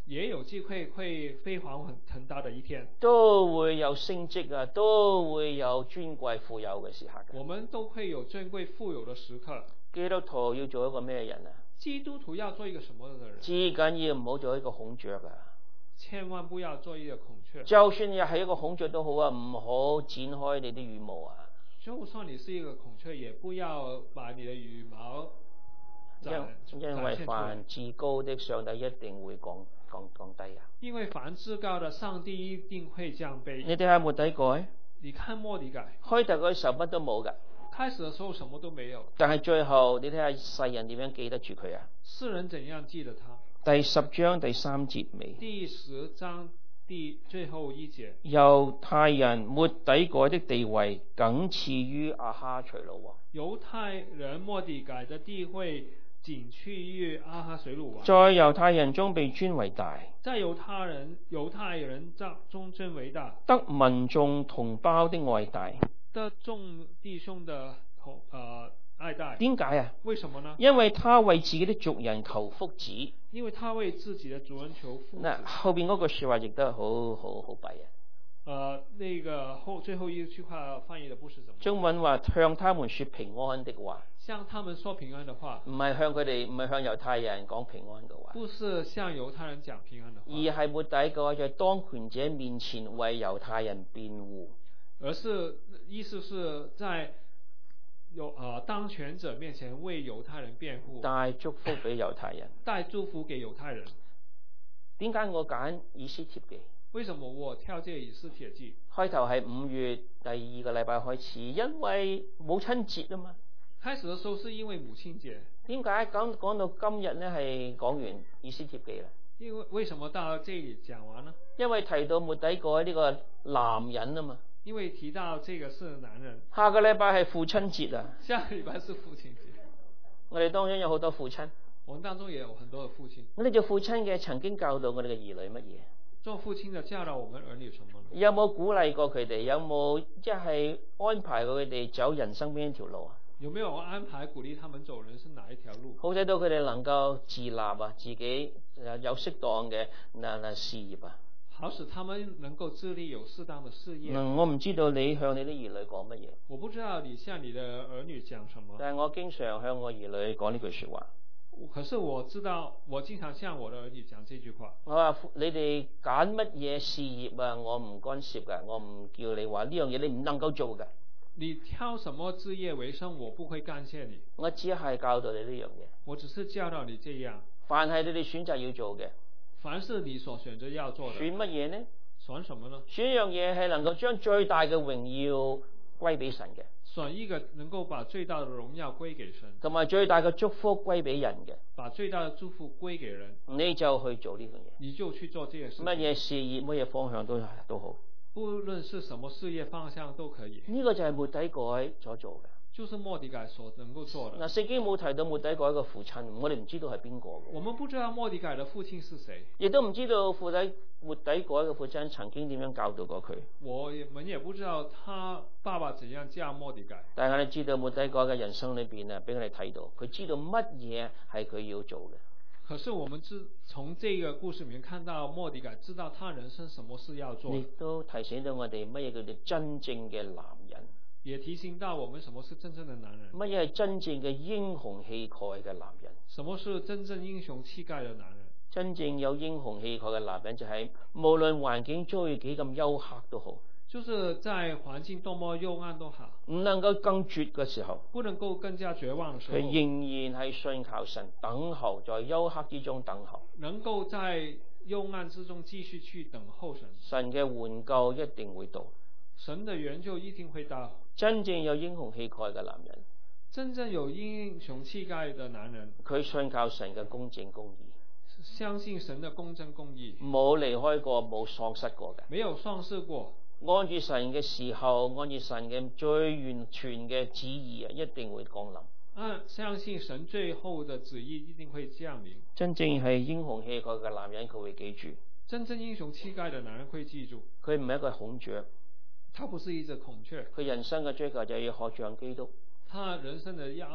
也有機會會飛黃騰達的一天， 都會有升職啊，都會有尊貴富有嘅時刻嘅。 我們都會有尊貴富有的時刻。 基督徒要做一個咩人啊？ 基督徒要做一個什麼的人？ 至緊要唔好做一個孔雀啊！ 千萬不要做一個孔雀。 就算你係一個孔雀都好啊，唔好展開你啲羽毛啊！ 就算你是一個孔雀，也不要把你的羽毛展因因為凡至高的，上帝一定會降降降低啊！ 因為凡至高的，上帝一定會降卑。 你睇下末底改， 你看末底改， 開頭嗰時候乜都冇噶。 開始的時候什麼都沒有， 但係最後你睇下世人點樣記得住佢啊？ 世人怎樣記得他？ 第十章第三節尾。 第十章第最後一節。猶太人末底改的地位僅次於亞哈隨魯王。 猶太人末底改的地位僅次於亞哈隨魯王。 在猶太人中被尊為大。 在猶太人猶太人中尊為大。 得民眾同胞的愛戴。 得眾弟兄的同呃愛戴。 點解啊？ 為什麼呢？ 因為他為自己的族人求福祉。 因為他為自己的族人求福祉。 嗱，後邊嗰句說話亦都好好好弊啊。 呃，那個後最後一句話翻譯的不是什麼？ 中文話向他們說平安的話。 向他們說平安的話。 唔係向佢哋，唔係向猶太人講平安嘅話。 不是向猶太人講平安的話。 而係末底改在當權者面前為猶太人辯護。 而是意思是在有呃當權者面前為猶太人辯護， 帶祝福俾猶太人， 帶祝福給猶太人。 點解我揀以斯帖記？ 為什麼我挑這以斯帖記？ 開頭係五月第二個禮拜開始，因為母親節啊嘛。 開始的時候是因為母親節。點解講講到今日呢係講完以斯帖記啦？ 因為為什麼到這裡講完呢？ 因為提到末底改呢個男人啊嘛。 因為提到這個是男人。 下個禮拜係父親節啊。 下個禮拜是父親節。 我哋當中有好多父親。 我們當中也有很多的父親。 我哋做父親嘅曾經教導我哋嘅兒女乜嘢？ 做父親的教導我們兒女什麼？ 有冇鼓勵過佢哋？有冇即係安排過佢哋走人生邊一條路啊？ 有沒有安排鼓勵他們走人生哪一條路？ 好使到佢哋能夠自立啊，自己有適當嘅嗱嗱事業啊。 好使他們能夠自立有適當的事業。 嗯，我唔知道你向你啲兒女講乜嘢。 我不知道你向你的兒女講什麼。 但係我經常向我兒女講呢句說話。 可是我知道，我經常向我的兒女講這句話。 我話你哋揀乜嘢事業啊，我唔干涉噶，我唔叫你話呢樣嘢你唔能夠做噶。 你挑什麼職業為生，我不會干涉你。 我只係教導你呢樣嘢。 我只是教導你這樣。 凡係你哋選擇要做嘅。 凡是你所選擇要做的。 選乜嘢呢？ 選什麼呢？ 選一樣嘢係能夠將最大嘅榮耀歸俾神嘅。 選一個能夠把最大的榮耀歸給神， 同埋最大嘅祝福歸俾人嘅。 把最大的祝福歸給人， 你就去做呢樣嘢。 你就去做這件事。 乜嘢事業，乜嘢方向都都好。 不論是什麼事業方向都可以。 呢個就係末底改所做嘅。 就是末底改所能夠做的。 嗱，聖經冇提到末底改嘅父親，我哋唔知道係邊個。 我們不知道末底改的父親是誰， 亦都唔知道父底末底改嘅父親曾經點樣教導過佢。 我們也不知道他爸爸怎樣教末底改。 但係我哋知道末底改嘅人生裏邊啊，俾我哋睇到，佢知道乜嘢係佢要做嘅。 可是我們知從這個故事裏面看到末底改知道他人生什麼事要做。亦都提醒到我哋乜嘢叫做真正嘅男人。 也提醒到我們什麼是真正的男人。 乜嘢係真正嘅英雄氣概嘅男人？ 什麼是真正英雄氣概嘅男人？ 真正有英雄氣概嘅男人就係無論環境遭遇幾咁幽黑都好， 就是在環境多麼幽暗都好， 唔能夠更絕嘅時候， 不能夠更加絕望嘅時候， 佢仍然係信靠神，等候在幽黑之中等候， 能夠在幽暗之中繼續去等候神。 神嘅援救一定會到， 神的援救一定會到。 真正有英雄氣概嘅男人， 真正有英雄氣概嘅男人，佢信靠神嘅公正公義， 相信神嘅公正公義， 冇離開過，冇喪失過嘅， 沒有喪失過。 按住神嘅時候，按住神嘅最完全嘅旨意啊，一定會降臨。 按相信神最後嘅旨意一定會降臨。 真正係英雄氣概嘅男人，佢會記住。 真正英雄氣概嘅男人會記住。 佢唔係一個孔雀。 他不是一隻孔雀， 佢人生嘅追求就係要學像基督。 他人生的要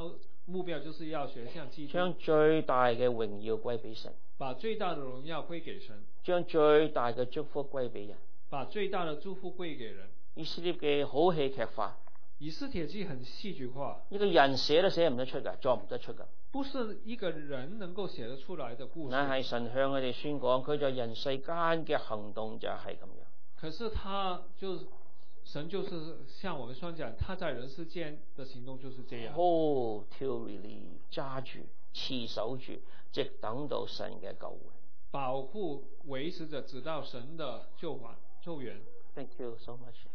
目標就是要學像基督， 將最大嘅榮耀歸俾神， 把最大的榮耀歸給神， 將最大嘅祝福歸俾人， 把最大的祝福歸給人。 以斯帖記好戲劇化， 以斯帖記很戲劇化， 一個人寫都寫唔得出㗎，作唔得出㗎。 不是一個人能夠寫得出來的故事。 乃係神向我哋宣講，佢在人世間嘅行動就係咁樣。 可是他就神就是向我們宣講，他在人世間的行動就是這樣。 Hold tightly，揸住、持守住，直等到神嘅救援。 保護維持着，直到神的救援。救援。 Thank you so much.